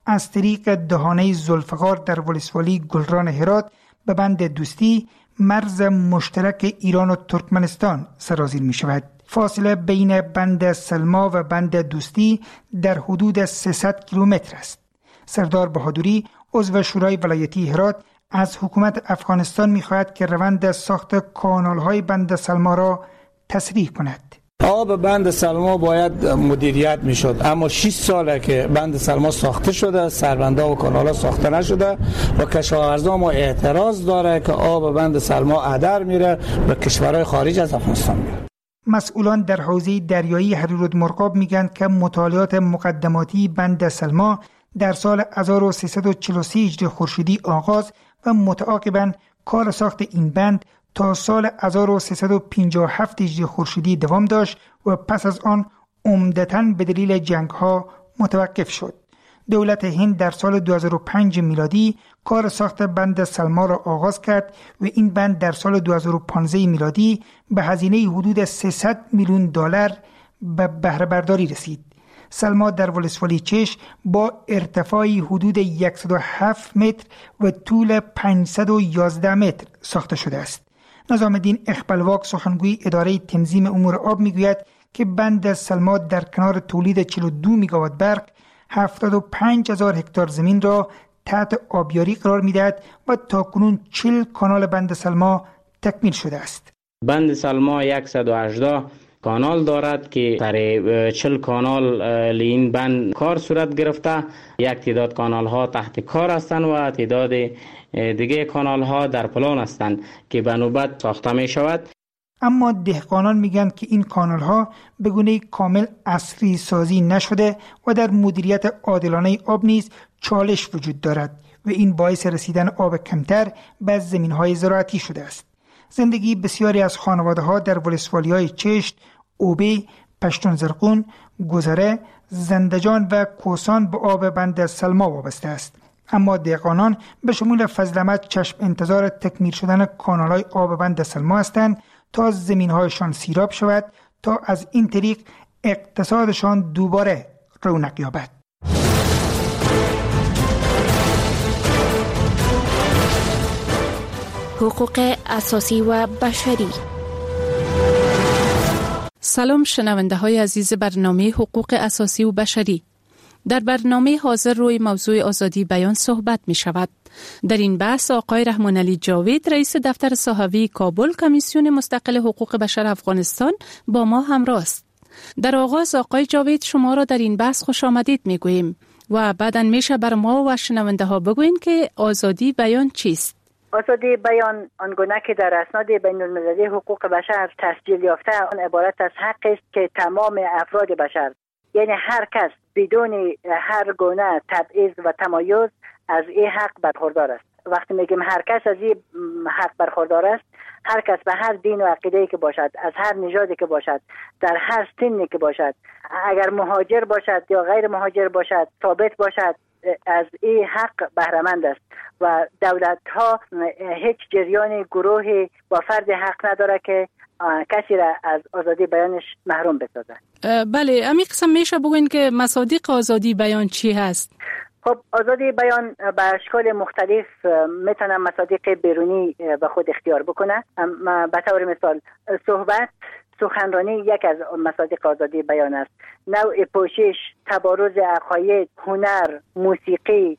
از طریق دهانه ذوالفقار در ولسوالی گلران هرات به بند دوستی مرز مشترک ایران و ترکمنستان سرازیر می شود. فاصله بین بند سلما و بند دوستی در حدود سیصد کیلومتر است. سردار بهادری عضو شورای ولایتی هرات از حکومت افغانستان می خواهد که روند ساخت کانال‌های بند سلما را تسریع کند. آب بند سلما باید مدیریت می شد، اما شش ساله که بند سلما ساخته شده، سربندها و کانال‌ها ساخته نشده و کشاورزا ما اعتراض داره که آب بند سلما هدر میره به کشورهای خارج از افغانستان میره. مسئولان در حوزه دریایی هریرودمرغاب میگن که مطالعات مقدماتی بند سلما در سال هزار و سیصد و چهل و سه هجری خورشیدی آغاز و متعاقباً کار ساخت این بند تا سال هزار و سیصد و پنجاه و هفت هجری خورشیدی دوام داشت و پس از آن عمدتاً به دلیل جنگ‌ها متوقف شد. دولت هند در سال دو هزار و پنج میلادی کار ساخت بند سلما را آغاز کرد و این بند در سال دو هزار و پانزده میلادی به هزینه حدود سیصد میلیون دلار به بهره برداری رسید. سلما در ولسوالی چش با ارتفاعی حدود صد و هفت متر و طول پانصد و یازده متر ساخته شده است. نظام الدین اقبالواق سخنگوی اداره تنظیم امور آب میگوید که بند سلما در کنار تولید چهل و دو میگاوات برق هفتاد و پنج هزار هکتار زمین را تحت آبیاری قرار میدهد و تاکنون چهل کانال بند سلما تکمیل شده است. بند سلما صد و هجده کانال دارد که در چهل کانال این بند کار صورت گرفته. یک تعداد کانال ها تحت کار هستند و تعداد دیگه کانال ها در پلان هستند که به نوبت ساخته می شود. اما دهقانان میگن که این کانال ها به گونه کامل عصری سازی نشده و در مدیریت عادلانه آب نیز چالش وجود دارد و این باعث رسیدن آب کمتر به زمین های زراعتی شده است. زندگی بسیاری از خانواده ها در ولسوالی های چشت، اوبه، پشتون زرقون، گذره، زندجان و کوسان به آب بند سلما وابسته است. اما دهقانان به شمول فضل احمد چشم انتظار تکمیل شدن کانال‌های آب بند سلما هستند تا زمین‌هایشان سیراب شود تا از این طریق اقتصادشان دوباره رونق یابد. حقوق اساسی و بشری. سلام شنونده های عزیز برنامه حقوق اساسی و بشری. در برنامه حاضر روی موضوع آزادی بیان صحبت می شود. در این بحث آقای رحمان علی جاوید رئیس دفتر صحوی کابل کمیسیون مستقل حقوق بشر افغانستان با ما همراه است. در آغاز آقای جاوید شما را در این بحث خوش آمدید می گوییم و بعداً میشه بر ما و شنونده ها بگوین که آزادی بیان چیست؟ آزادی بیان آنگونه که در اسناد بین المللی حقوق بشر تسجیل یافته آن عبارت از حقی است که تمام افراد بشر، یعنی هر کس بدون هر گونه تبعیض و تمایز از این حق برخوردار است. وقتی میگیم هر کس از این حق برخوردار است، هر کس به هر دین و عقیده‌ای که باشد، از هر نژادی که باشد، در هر سنی که باشد، اگر مهاجر باشد یا غیر مهاجر باشد، ثابت باشد از این حق بهره‌مند است و دولت ها هیچ جریان گروهی و فرد حق نداره که کسی را از آزادی بیانش محروم بسازد. بله، امی قسم میشه بگوین که مصادیق آزادی بیان چی هست؟ خب آزادی بیان به اشکال مختلف میتونه مصادیق بیرونی به خود اختیار بکنه. به طور مثال صحبت، سخنرانی یک از مصادیق آزادی بیان است. نوع پوشش، تبارز عقاید، هنر، موسیقی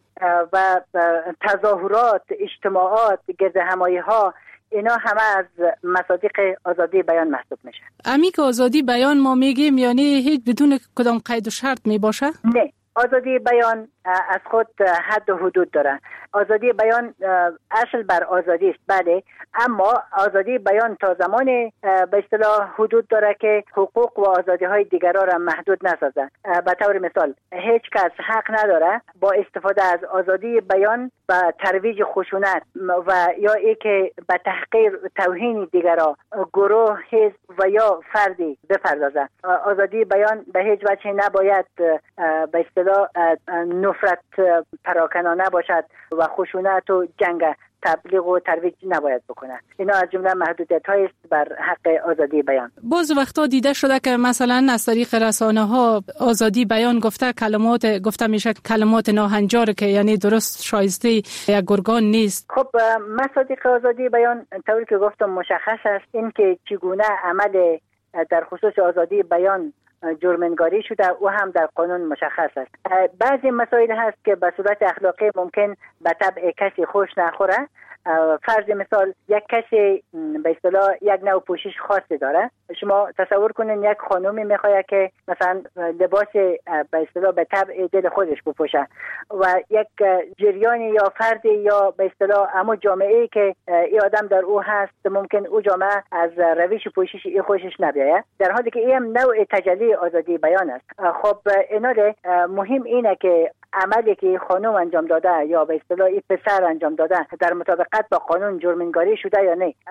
و تظاهرات، اجتماعات، گردهمایی ها، اینا همه از مصادیق آزادی بیان محسوب میشه. امی که آزادی بیان ما میگیم یعنی هیچ بدون کدام قید و شرط میباشه؟ نه، آزادی بیان از خود حد و حدود داره. آزادی بیان اصل بر آزادی است، بله، اما آزادی بیان تا زمان به اصطلاح حدود داره که حقوق و آزادی های دیگران را محدود نسازه. به طور مثال هیچ کس حق نداره با استفاده از آزادی بیان به ترویج خشونت و یا ای که به تحقیر توهین دیگران، گروه، حزب و یا فردی بپردازه. آزادی بیان به هیچ وجه نباید به اصطلاح نفرت پراکنانه باشد و خشونت و جنگ تبلیغ و ترویج نباید بکنه. اینا از جمله محدودیت‌هایی است بر حق آزادی بیان. باز وقتا دیده شده که مثلا از طریق رسانه‌ها آزادی بیان گفته کلمات گفته میشه کلمات ناهنجار که یعنی درست شایسته یک گرگان نیست. خب مصادیق آزادی بیان طوری که گفتم مشخص است، این که چگونه عمل در خصوص آزادی بیان جرم‌انگاری شده و هم در قانون مشخص است. بعضی مسائل هست که به صورت اخلاقی ممکن به طبع کسی خوش نخوره. فرض مثال یک کسی به اصطلاح یک نوع پوشش خاصی داره. شما تصور کنین یک خانومی میخواد که مثلا لباس به اصطلاح به طبع دل خودش بپوشه و یک جریانی یا فردی یا به اصطلاح همون جامعه‌ای که این آدم در او هست ممکن او جامعه از روش پوشش این خوشش نبیاید، در حالی که این نوع تجلی آزادی بیان است. خب اینا مهم اینه که عملی که خانم انجام داده یا به اصطلاح این پسر انجام داده در مطابقت با قانون جرم‌انگاری شده یا نه.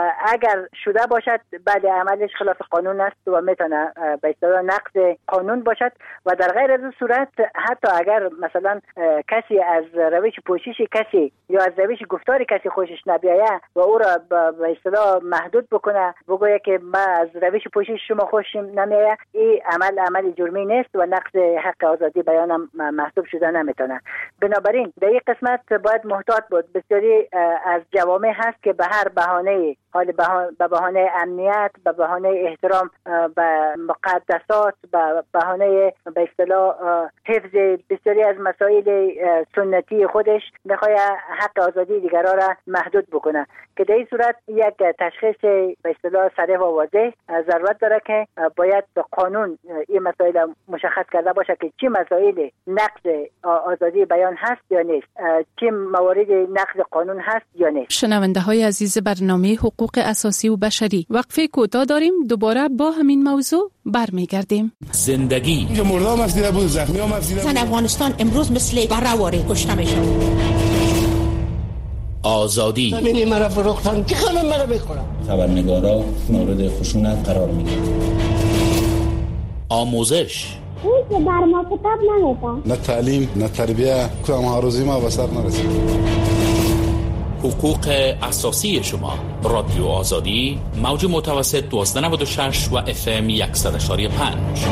اگر شده باشد بله عملش خلاف قانون است و میتونه به اصطلاح نقض قانون باشد و در غیر از صورت حتی اگر مثلا کسی از روش پوشش کسی یا از روش گفتار کسی خوشش نبیاید و او را به اصطلاح محدود بکنه، بگویه که ما از روش پوشش شما خوشم نمیاد، این عمل عمل جرمی نیست و نقض حق آزادی بیان هم محسوب شده نمیتونه. بنابراین در این قسمت باید محتاط بود. بسیاری از جوامع هست که به هر بهانه، حال به بهانه امنیت، به بهانه احترام به مقدسات، به بهانه به اصطلاح حفظ بسیاری از مسائل سنتی خودش میخواد حق آزادی دیگران را محدود بکنه، که در این صورت یک تشخیص به اصطلاح صریح و واضح ضرورت داره که باید به قانون این مسائل مشخص کرده باشه که چه مسائل نقض آزادی بیان هست یا نیست، چه موارد نقض قانون هست یا نیست. شنونده های عزیز برنامه حقوق اساسی و بشری، وقفه کوتاه داریم، دوباره با همین موضوع برمیگردیم. زندگی اینجا مردم افزیده بود، زخمی هم افزیده بود. افغانستان امروز مثل برهواره کشته میشه. آزادی ببینید مرا فروختن که خانم مرا بخورم. خبرنگارا مورد خشونت قرار میگیرن. آموزش اون که بر ما کتاب نمیدن، نه تعلیم نه تربیه، که ما روزی ما بسر نرسید. حقوق اساسی شما. رادیو آزادی موج متوسط دوازده نود و شش و اف ام صد و شش و پنج.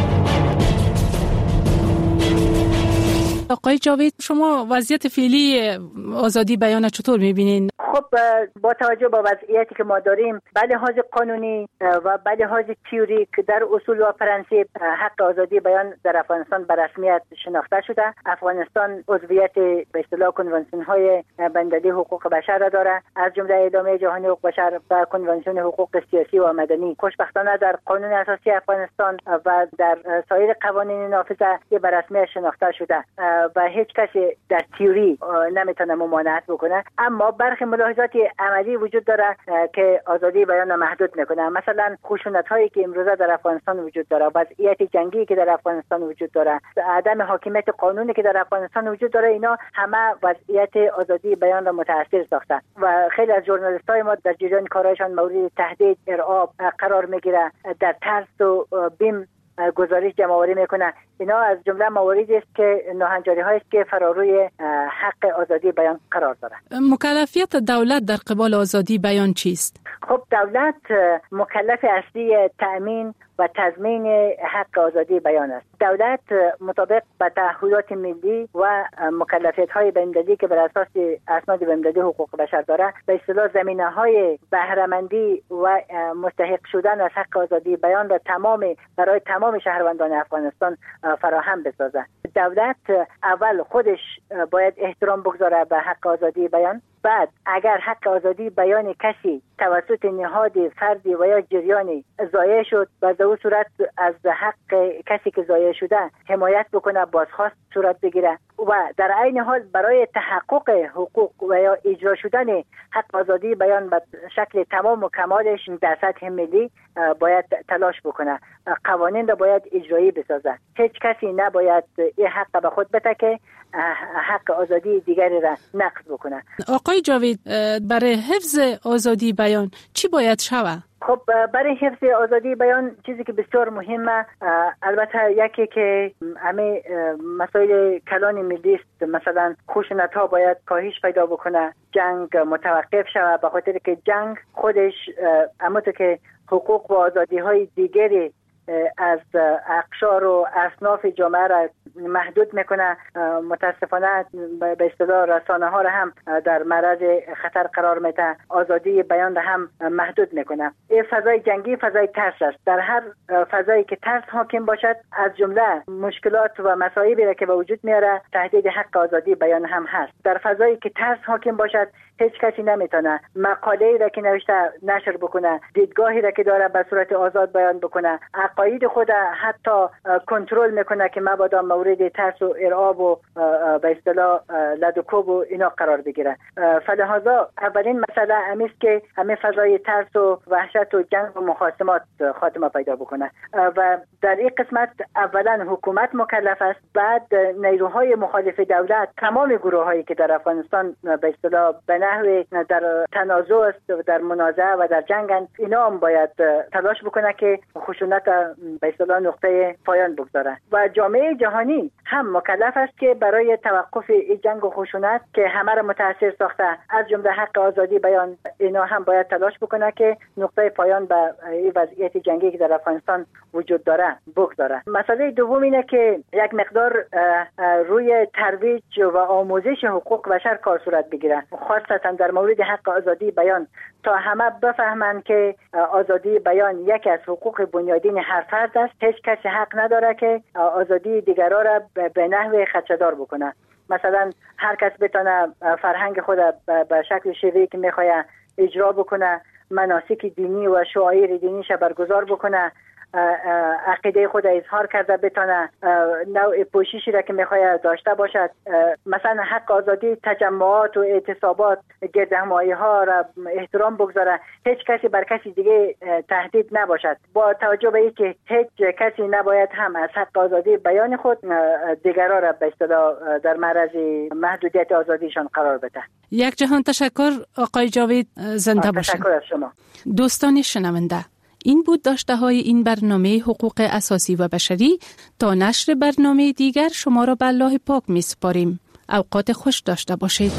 آقای جاوید، شما وضعیت فعلی آزادی بیان چطور می‌بینید؟ خب با توجه به وضعیتی که ما داریم، به لحاظ قانونی و به لحاظ تئوریک در اصول و پرانسیب حق آزادی بیان در افغانستان به رسمیت شناخته شده. افغانستان عضویت به اصطلاح کنوانسیون‌های بین‌المللی حقوق بشر را داره، از جمله اعلامیه جهانی حقوق بشر و کنوانسیون حقوق سیاسی و مدنی. خوشبختانه در قانون اساسی افغانستان و در سایر قوانین نافذه به رسمیت شناخته شده و هیچ کسی در تئوری نمیتونه ممانعت بکنه. اما برخی ملاحظات عملی وجود داره که آزادی بیان محدود میکنه. مثلا خشونت هایی که امروزه در افغانستان وجود داره، وضعیت جنگی که در افغانستان وجود داره، عدم حاکمیت قانونی که در افغانستان وجود داره، اینا همه وضعیت آزادی بیان را متاثر ساخته و خیلی از ژورنالیست های ما در جریان کارهایشان مورد تهدید، ارعاب قرار میگیره، در ترس و بیم گزارش جمع‌آوری میکنه. اینا از جمله مواردی است که ناهنجاری هایی است که فراروی حق آزادی بیان قرار داره. مکلفیت دولت در قبال آزادی بیان چیست؟ خب دولت مکلف اصلی تأمین و تضمین حق آزادی بیان است. دولت مطابق به تعهدات ملی و مکلفیت های بین‌المللی که بر اساس اسناد بین‌المللی حقوق بشر داره، به اصطلاح زمینه‌های بهره مندی و مستحق شدن از حق آزادی بیان را تمام برای تمام شهروندان افغانستان فراهم بسازه. دولت اول خودش باید احترام بگذاره به حق آزادی بیان، بعد اگر حق آزادی بیان کسی توسط نهاد فردی و یا جریانی ضایع شد، و در اون صورت از حق کسی که ضایع شده حمایت بکنه، بازخواست صورت بگیره و در عین حال برای تحقق حقوق و یا اجرا شدن حق آزادی بیان به شکل تمام و کمالش در سطح ملی باید تلاش بکنه. قوانین را باید اجرایی بسازه. هیچ کسی نباید این حق به خود بتکه، حق آزادی دیگری را نقض بکنه. آقای جاوید، برای حفظ آزادی بیان چی باید شود؟ خب برای حفظ آزادی بیان چیزی که بسیار مهمه، البته یکی که همه مسائل کلان ملی است، مثلا خشونت ها باید کاهش پیدا بکنه، جنگ متوقف شود، به خاطر که جنگ خودش همونطور که حقوق و آزادی های دیگری از اقشار و اصناف جامعه را محدود میکنه، متاسفانه به اصطلاح رسانه ها را هم در معرض خطر قرار میده، آزادی بیان را هم محدود میکنه. این فضای جنگی فضای ترس است. در هر فضایی که ترس حاکم باشد، از جمله مشکلات و مصائبی را که به وجود میاره تهدید حق آزادی بیان هم هست. در فضایی که ترس حاکم باشد، هیچ کسی نمیتونه مقاله‌ای را که نوشته نشر بکنه، دیدگاهی را که داره به صورت آزاد بیان بکنه، عقاید خود حتی کنترل میکنه که مبادا مورد ترس و ارعاب و به اصطلاح لدوکوب و اینا قرار بگیره. فلهذا اولین مسئله همیست که همه فضای ترس و وحشت و جنگ و مخاصمات خاتمه پیدا بکنه و در این قسمت اولا حکومت مکلف است، بعد نیروهای مخالف دولت، تمام گروه هایی که در افغانستان به اصطلاح به نحوی در تنازع است، در منازعه و در جنگن، اینا هم باید تلاش بکنه که خشونت به اصطلاح نقطه پایان بگذاره و جامعه جهانی هم مکلف است که برای توقف این جنگ و خشونت که همه را متاثر ساخته، از جمله حق آزادی بیان، اینا هم باید تلاش بکنه که نقطه پایان به این وضعیت جنگی که در افغانستان وجود داره بگذاره. مسئله دوم اینه که یک مقدار روی ترویج و آموزش حقوق بشر کار صورت بگیره، خاصتا در مورد حق آزادی بیان، تا همه بفهمند که آزادی بیان یکی از حقوق بنیادین هر فرد است. هیچ کسی حق نداره که آزادی دیگران را به نحو خدشه‌دار بکنه. مثلا هر کس بتونه فرهنگ خود به شکل شیوهی که میخواد اجرا بکنه، مناسک دینی و شعائر دینیش برگزار بکنه، عقیده خود اظهار کرده بتونه نوع پوششی را که میخواد داشته باشد. مثلا حق آزادی تجمعات و اعتصابات، گردهمایی ها را احترام بگذاره، هیچ کسی بر کسی دیگه تهدید نباشد، با توجه به اینکه هیچ کسی نباید هم از حق آزادی بیان خود دیگران را به اصطلاح در معرض محدودیت آزادیشان قرار بده. یک جهان تشکر آقای جاوید، زنده باشید. تشکر از شما. دوستان شنونده، این بود داشته های این برنامه حقوق اساسی و بشری. تا نشر برنامه دیگر شما را به الله پاک می سپاریم. اوقات خوش داشته باشید.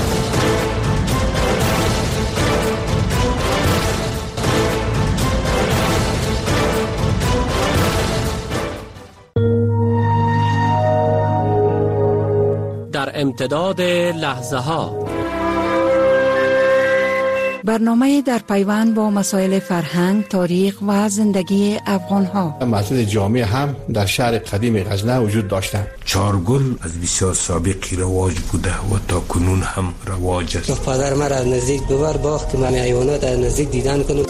در امتداد لحظه ها، برنامه در پیوند با مسائل فرهنگ، تاریخ و زندگی افغان‌ها. مسجد جامع هم در شهر قدیم غزنه وجود داشتند. چارگل از بسیار سابقی رواج بوده و تا کنون هم رواج است. پدر من از نزدیک ببر باخت من حیوانات از نزدیک دیدن کنم.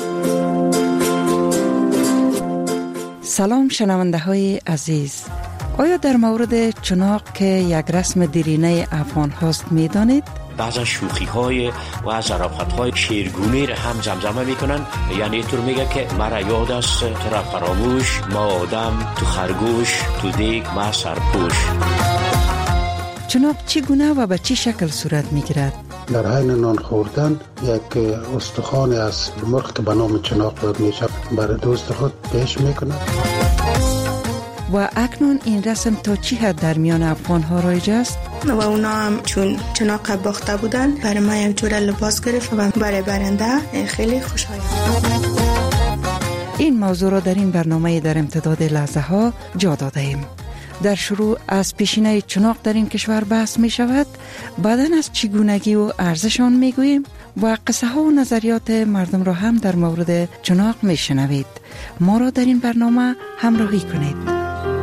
سلام شنونده های عزیز، آیا در مورد چناق که یک رسم دیرینه افغان هاست می دانید؟ بعضا شوخی های و ظرافت های شیرگونی را هم زمزمه میکنن، یعنی طور میگه که مرا یاد است تو را فراموش، ما آدم تو خرگوش، تو دیگ ما سرپوش. چناق چگونه و به چی شکل صورت میگیرد؟ در حین نان خوردن یک استخوان از مرغ که به نام چناق داد میشه برای دوست خود پیش میکنه. و اکنون این رسم تا چی حد در میان افغان ها رایج است؟ و اونا هم چون چناق باخته بودن برای ما یک جور لباس گرفت و برای برنده خیلی خوشحال. این موضوع را در این برنامه در امتداد لحظه ها جا داده ایم. در شروع از پیشینه چناق در این کشور بحث می شود، بعداً از چگونگی و ارزشان می گوییم و قصه ها و نظریات مردم را هم در مورد چناق می شنوید. ما را در این برنامه همراهی کنید.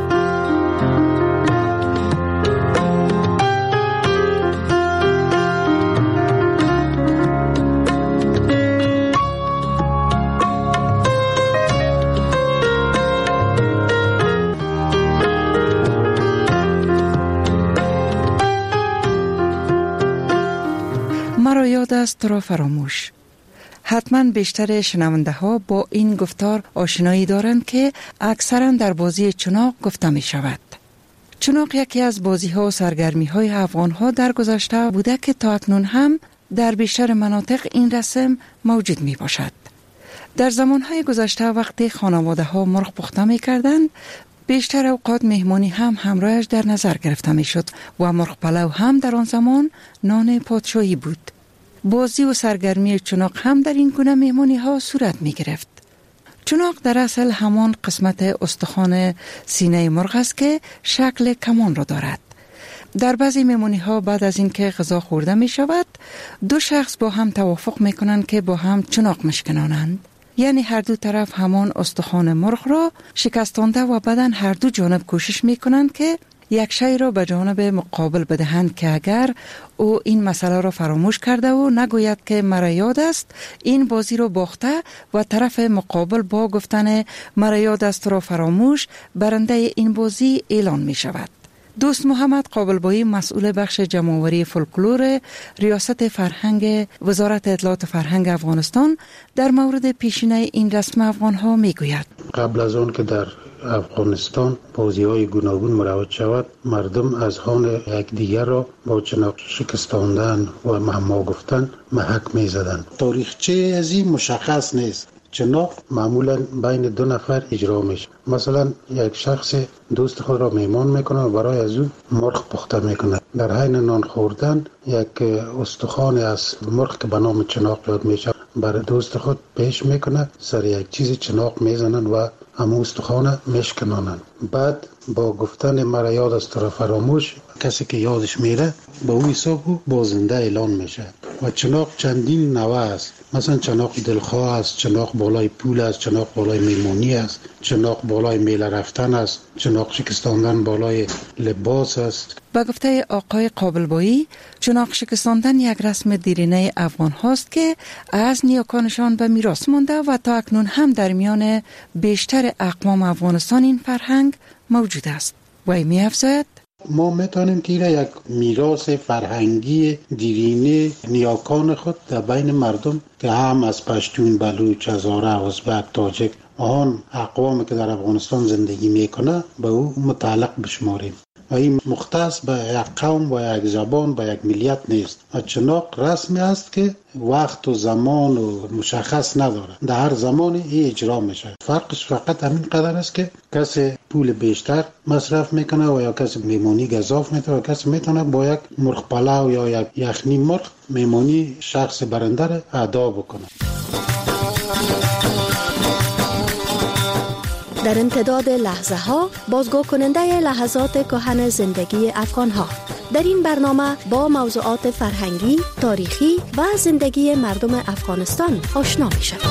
مرا یاد است تو را فراموش. حتما بیشتر شنونده ها با این گفتار آشنایی دارند که اکثرا در بازی چناق گفته می شود. چناق یکی از بازی ها و سرگرمی های افغان ها در گذشته بوده که تا اکنون هم در بیشتر مناطق این رسم موجود می باشد. در زمانهای گذشته وقتی خانواده ها مرغ پخته می کردند، بیشتر اوقات مهمانی هم همراهش در نظر گرفته می شد و مرغ پلو هم در آن زمان نان پادشاهی بود. بازی و سرگرمی چناق هم در این گونه مهمانی ها صورت می گرفت. چناق در اصل همان قسمت استخوان سینه مرغ است که شکل کمان را دارد. در بعضی مهمانی ها بعد از اینکه غذا خورده می شود، دو شخص با هم توافق می کنند که با هم چناق مشکنانند. یعنی هر دو طرف همان استخوان مرغ را شکستانده و بعداً هر دو جانب کوشش می کنند که یک شی را به جانب مقابل بدهند که اگر او این مسئله را فراموش کرده و نگوید که مرا یاد است، این بازی را باخته و طرف مقابل با گفتن مرا یاد است را فراموش، برنده این بازی اعلان می شود. دوست محمد قابلبایی مسئول بخش جمع‌آوری فولکلور ریاست فرهنگ وزارت اطلاعات و فرهنگ افغانستان در مورد پیشینه این رسم افغان‌ها میگوید. قبل از آن که در افغانستان بازی‌های گوناگون مروج شود، مردم از هان یکدیگر را با چناق شکستاندن و معما گفتن محک می‌زدند. تاریخچه از این مشخص نیست. چناق معمولا بین دو نفر اجرا میشه. مثلا یک شخص دوست خود را میمان میکنه و برای از او مرغ پخته میکنه. در حین نان خوردن یک استخوان از مرغ که به نام چناق یاد میشه برای دوست خود پیش میکنه، سر یک چیز چناق میزنن و همون استخوان میشکنانن. بعد با گفتن مرا یاد است تو را فراموش، کسی که یادش میره به اون حساب بازنده اعلان میشه. و چناق چندین نوع است. مثلا چناق دلخواه است، چناق بالای پول است، چناق بالای میمونی است، چناق بالای میله رفتن است، چناق شکستاندن بالای لباس است. با گفته آقای قابلبایی، چناق شکستاندن یک رسم دیرینه افغان هاست که از نیاکانشان به میراث مانده و تا اکنون هم در میان بیشتر اقوام افغانستان این فرهنگ موجود است. وی می افزاید: ما میتونیم که یک میراث فرهنگی دیرینه نیاکان خود در بین مردم که هم از پشتون، بلوچ، هزاره، ازبک، تاجک، آن اقوامی که در افغانستان زندگی میکنه به او متعلق بشماریم. و این مختص به یک قوم و یک زبان و یک ملیت نیست. چناق رسمی است که وقت و زمان و مشخص نداره، در هر زمانی این اجرا میشه. فرقش فقط همین قدر است که کسی پول بیشتر مصرف میکنه و یا کسی میمونی گزاف میتونه و کسی میتونه با یک مرغ پلو یا یک یخنی مرغ میمونی شخص برنده را ادا بکنه. در امتداد لحظه ها بازگو کننده لحظات کهن زندگی افغان ها. در این برنامه با موضوعات فرهنگی، تاریخی و زندگی مردم افغانستان آشنا می شود.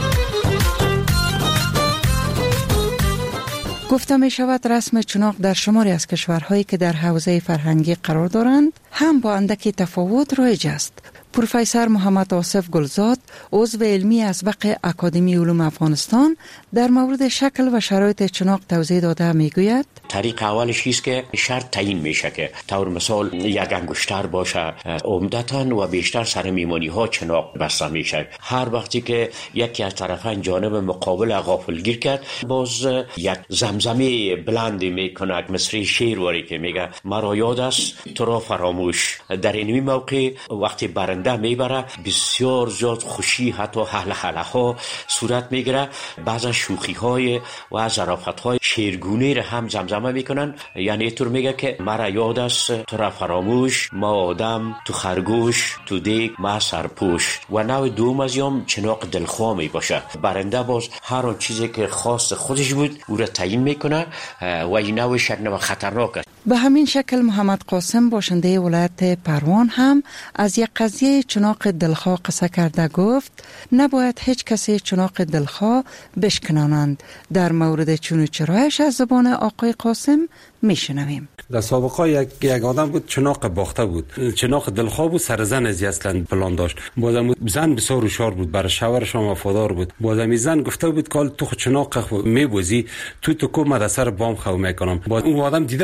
گفته می شود رسم چناق در شماری از کشورهایی که در حوزه فرهنگی قرار دارند هم با اندکی تفاوت رایج است. پروفسور محمد آصف گلزاد، عضو علمی از وقع اکادمی علوم افغانستان، در مورد شکل و شرایط چناق توضیح داده میگوید: طریق اولش است که شرط تعیین میشه که طور مثال یک انگشتر باشه، عمدتاً و بیشتر سر میمانی ها چناق بسته میشه. هر وقتی که یکی از طرفین جانب مقابل غافلگیر کرد، باز یک زمزمه بلند میکنه، مثل شعر که میگه مرا یاد است تو را فراموش. در این موقع وقتی برنده میبره بسیار زیاد خوشی، حتی هله هله ها صورت میگیره. بعضا شوخی های و ظرافت های شیرگونه را هم زمزمه میکنن، یعنی اینطور میگه که مرا یاد است تو را فراموش، ما آدم تو خرگوش، تو دیگ ما سرپوش. و نوع دوم از یام چناق دلخواه می باشه. برنده باز هر آن چیزی که خاص خودش بود او را تعیین میکنه و این نوع شک نوع خطرناک است. به همین شکل محمد قاسم باشنده ولایت پروان هم از یک قضیه چناق دلخواه قصه کرده گفت نباید هیچ کسی چناق دلخواه بشکنانند. در مورد چون و چرایش از زبان آقای قاسم میشنویم. در سابقه یک یک آدم بود چناق باخته بود، چناق دلخواه بود، سر زن از اصلا پلان داشت. بازم زن بسیار هوشیار بود، برای شوهرش هم وفادار بود. بازم زن گفته بود که تو چناق میبوزی، تو تو کو مد سر بام خو میکنم. باز اون آدم دیده بود که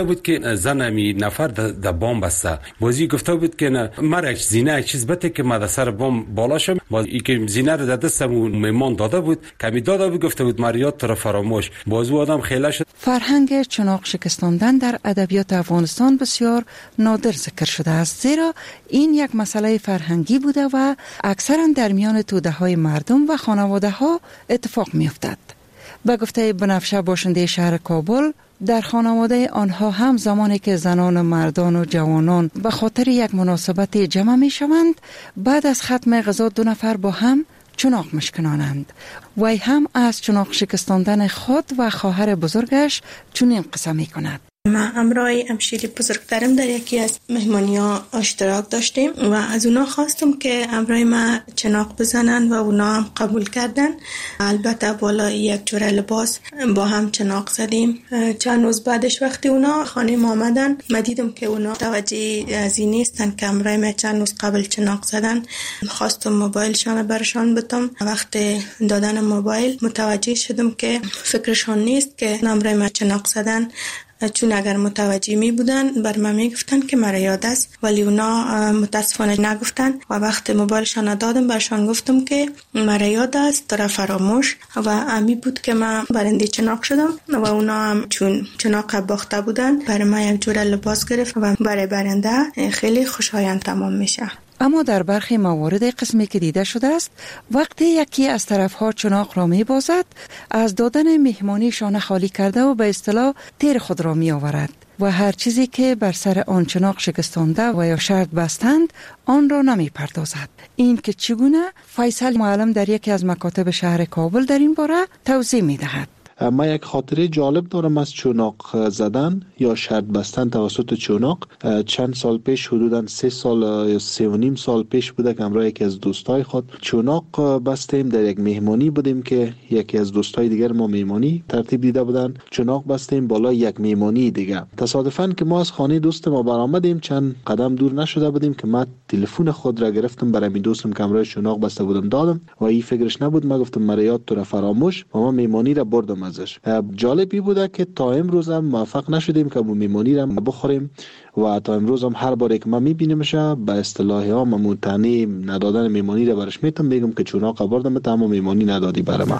زن می نفر در بام بسته. بازی گفته بود که نه مرا یک زینه یک چیز بده که ما در سر بام بالا شم. باز ای که زینه رو در دستم میمان داده بود، کمی داده بود، گفته بود مریاد تو را فراموش. باز او آدم خیلی شد. فرهنگ چناق شکستاندن در ادبیات افغانستان بسیار نادر ذکر شده است، زیرا این یک مسئله فرهنگی بوده و اکثرا در میان توده های مردم و خانواده ها اتفاق می افتد. به گفته بنفشه باشنده شهر کابل، در خانواده آنها هم زمانی که زنان و مردان و جوانان به خاطر یک مناسبت جمع می شوند، بعد از ختم غذا دو نفر با هم چناق مشکنانند. وی هم از چناق شکستاندن خود و خواهر بزرگش چنین قصه می کند. ما امرای امشیری بزرگترم در یکی از مهمانی ها اشتراک داشتیم و از اونا خواستم که امرای ما چناق بزنن و اونا هم قبول کردن. البته بالا یک جوره لباس با هم چناق زدیم. چند روز بعدش وقتی اونا خانه ما آمدن، ما دیدم که اونا توجه از این نیستن که امرای ما چند روز قبل چناق زدن. خواستم موبایلشان برشان بدم. وقتی دادن موبایل متوجه شدم که فکرشان نیست که امرای ما چناق زدن، چون اگر متوجه می بودن بر من می گفتن که مرا یاد است، ولی اونا متاسفانه نگفتن و وقت موبایلشان دادم برشان گفتم که مرا یاد است، تو را فراموش. و امی بود که من برنده چناق شدم و اونا هم چون چناق باخته بودن برای من یک جوره لباس گرفت و برای برنده خیلی خوشایند تمام میشه. اما در برخی موارد قسمی که دیده شده است، وقتی یکی از طرفها چناق را می بازد، از دادن مهمانی شانه خالی کرده و به اصطلاح تیر خود را می آورد و هر چیزی که بر سر آن چناق شکستانده و یا شرط بستند آن را نمی پردازد. این که چگونه، فیصل معلم در یکی از مکاتب شهر کابل در این باره توضیح می دهد. ما یک خاطره جالب دارم از چناق زدن یا شرط بستن توسط چناق. چند سال پیش، حدوداً سه سال یا سه و نیم سال پیش بوده که همراه یکی از دوستای خود چناق بستیم. در یک مهمانی بودیم که یکی از دوستای دیگر ما مهمانی ترتیب دیده بودن. چناق بستیم بالا یک مهمانی دیگه. تصادفاً که ما از خانه دوست ما برآمدیم، چند قدم دور نشده بودیم که ما تلفن خود را گرفتم برای می دوستم که همراه چناق بسته بودم دادم و این فکرش نبود. ما گفتم مرا یاد تو را فراموش و ما مهمانی را بردم ازش. جالبی بوده که تا امروز هم موفق نشدیم که میمانی را بخوریم و تا امروز هم هر بار که ما میبینیمش به اصطلاح ها ممتنع ندادن میمانی را برش میتم میگم که چناق بردم تا اما میمانی ندادی برای ما.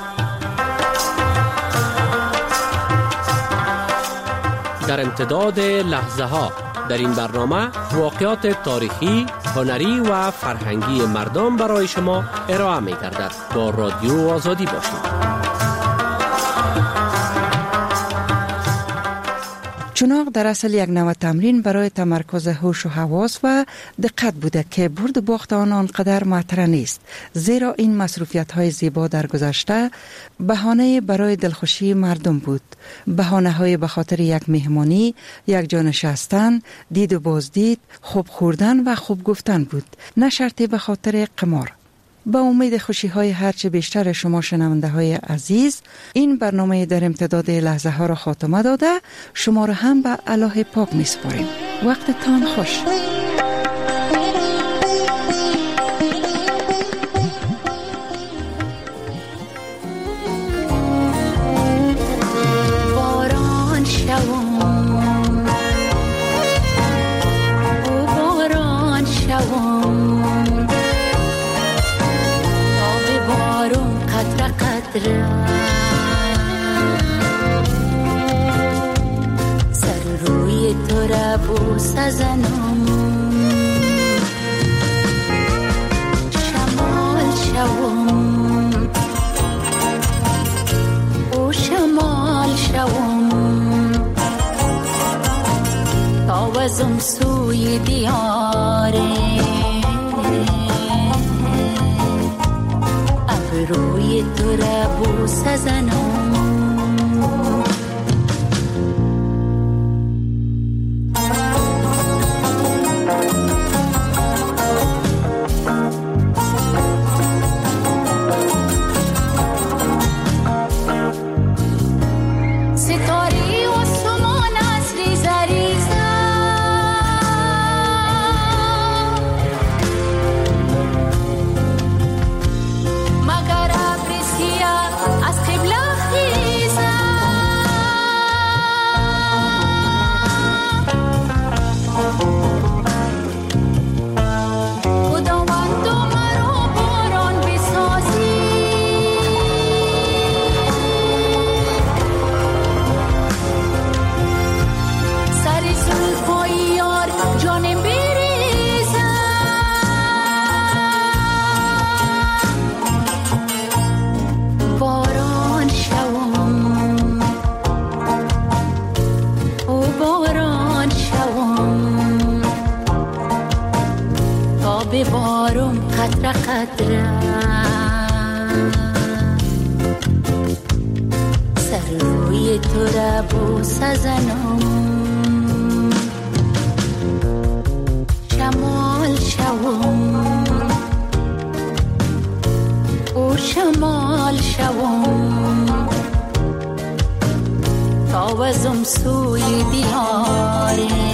در امتداد لحظه ها در این برنامه واقعات تاریخی، هنری و فرهنگی مردم برای شما ارائه می گردد. با رادیو آزادی باشید. چناق در اصل یک نوع تمرین برای تمرکز هوش و حواس و دقت بوده که برد باخت آن آنقدر مطرح نیست، زیرا این مصروفیت های زیبا در گذشته بهانه برای دلخوشی مردم بود. بهانه های به خاطر یک مهمانی، یک جا نشستن، دید و بازدید، خوب خوردن و خوب گفتن بود، نه شرطی به خاطر قمار. با امید خوشی های هرچه بیشتر شما شنونده های عزیز، این برنامه در امتداد لحظه ها را خاتمه داده شما را هم به الله پاک می سپاریم. وقتتان خوش. باران شوم او باران شوم قطره قطره سر روی تو را بوسه زنم، شمال شوم او شمال شوم تاوزم سوی دیاره روی تو را بوسه زنم. ستاره و سمان از ریزه ریزه مگر ابر سیاه از قبله بارم قطره قطره سر روی تو را بوسه زنم شمال شوم او شمال شوم تا وزم سوی دیاره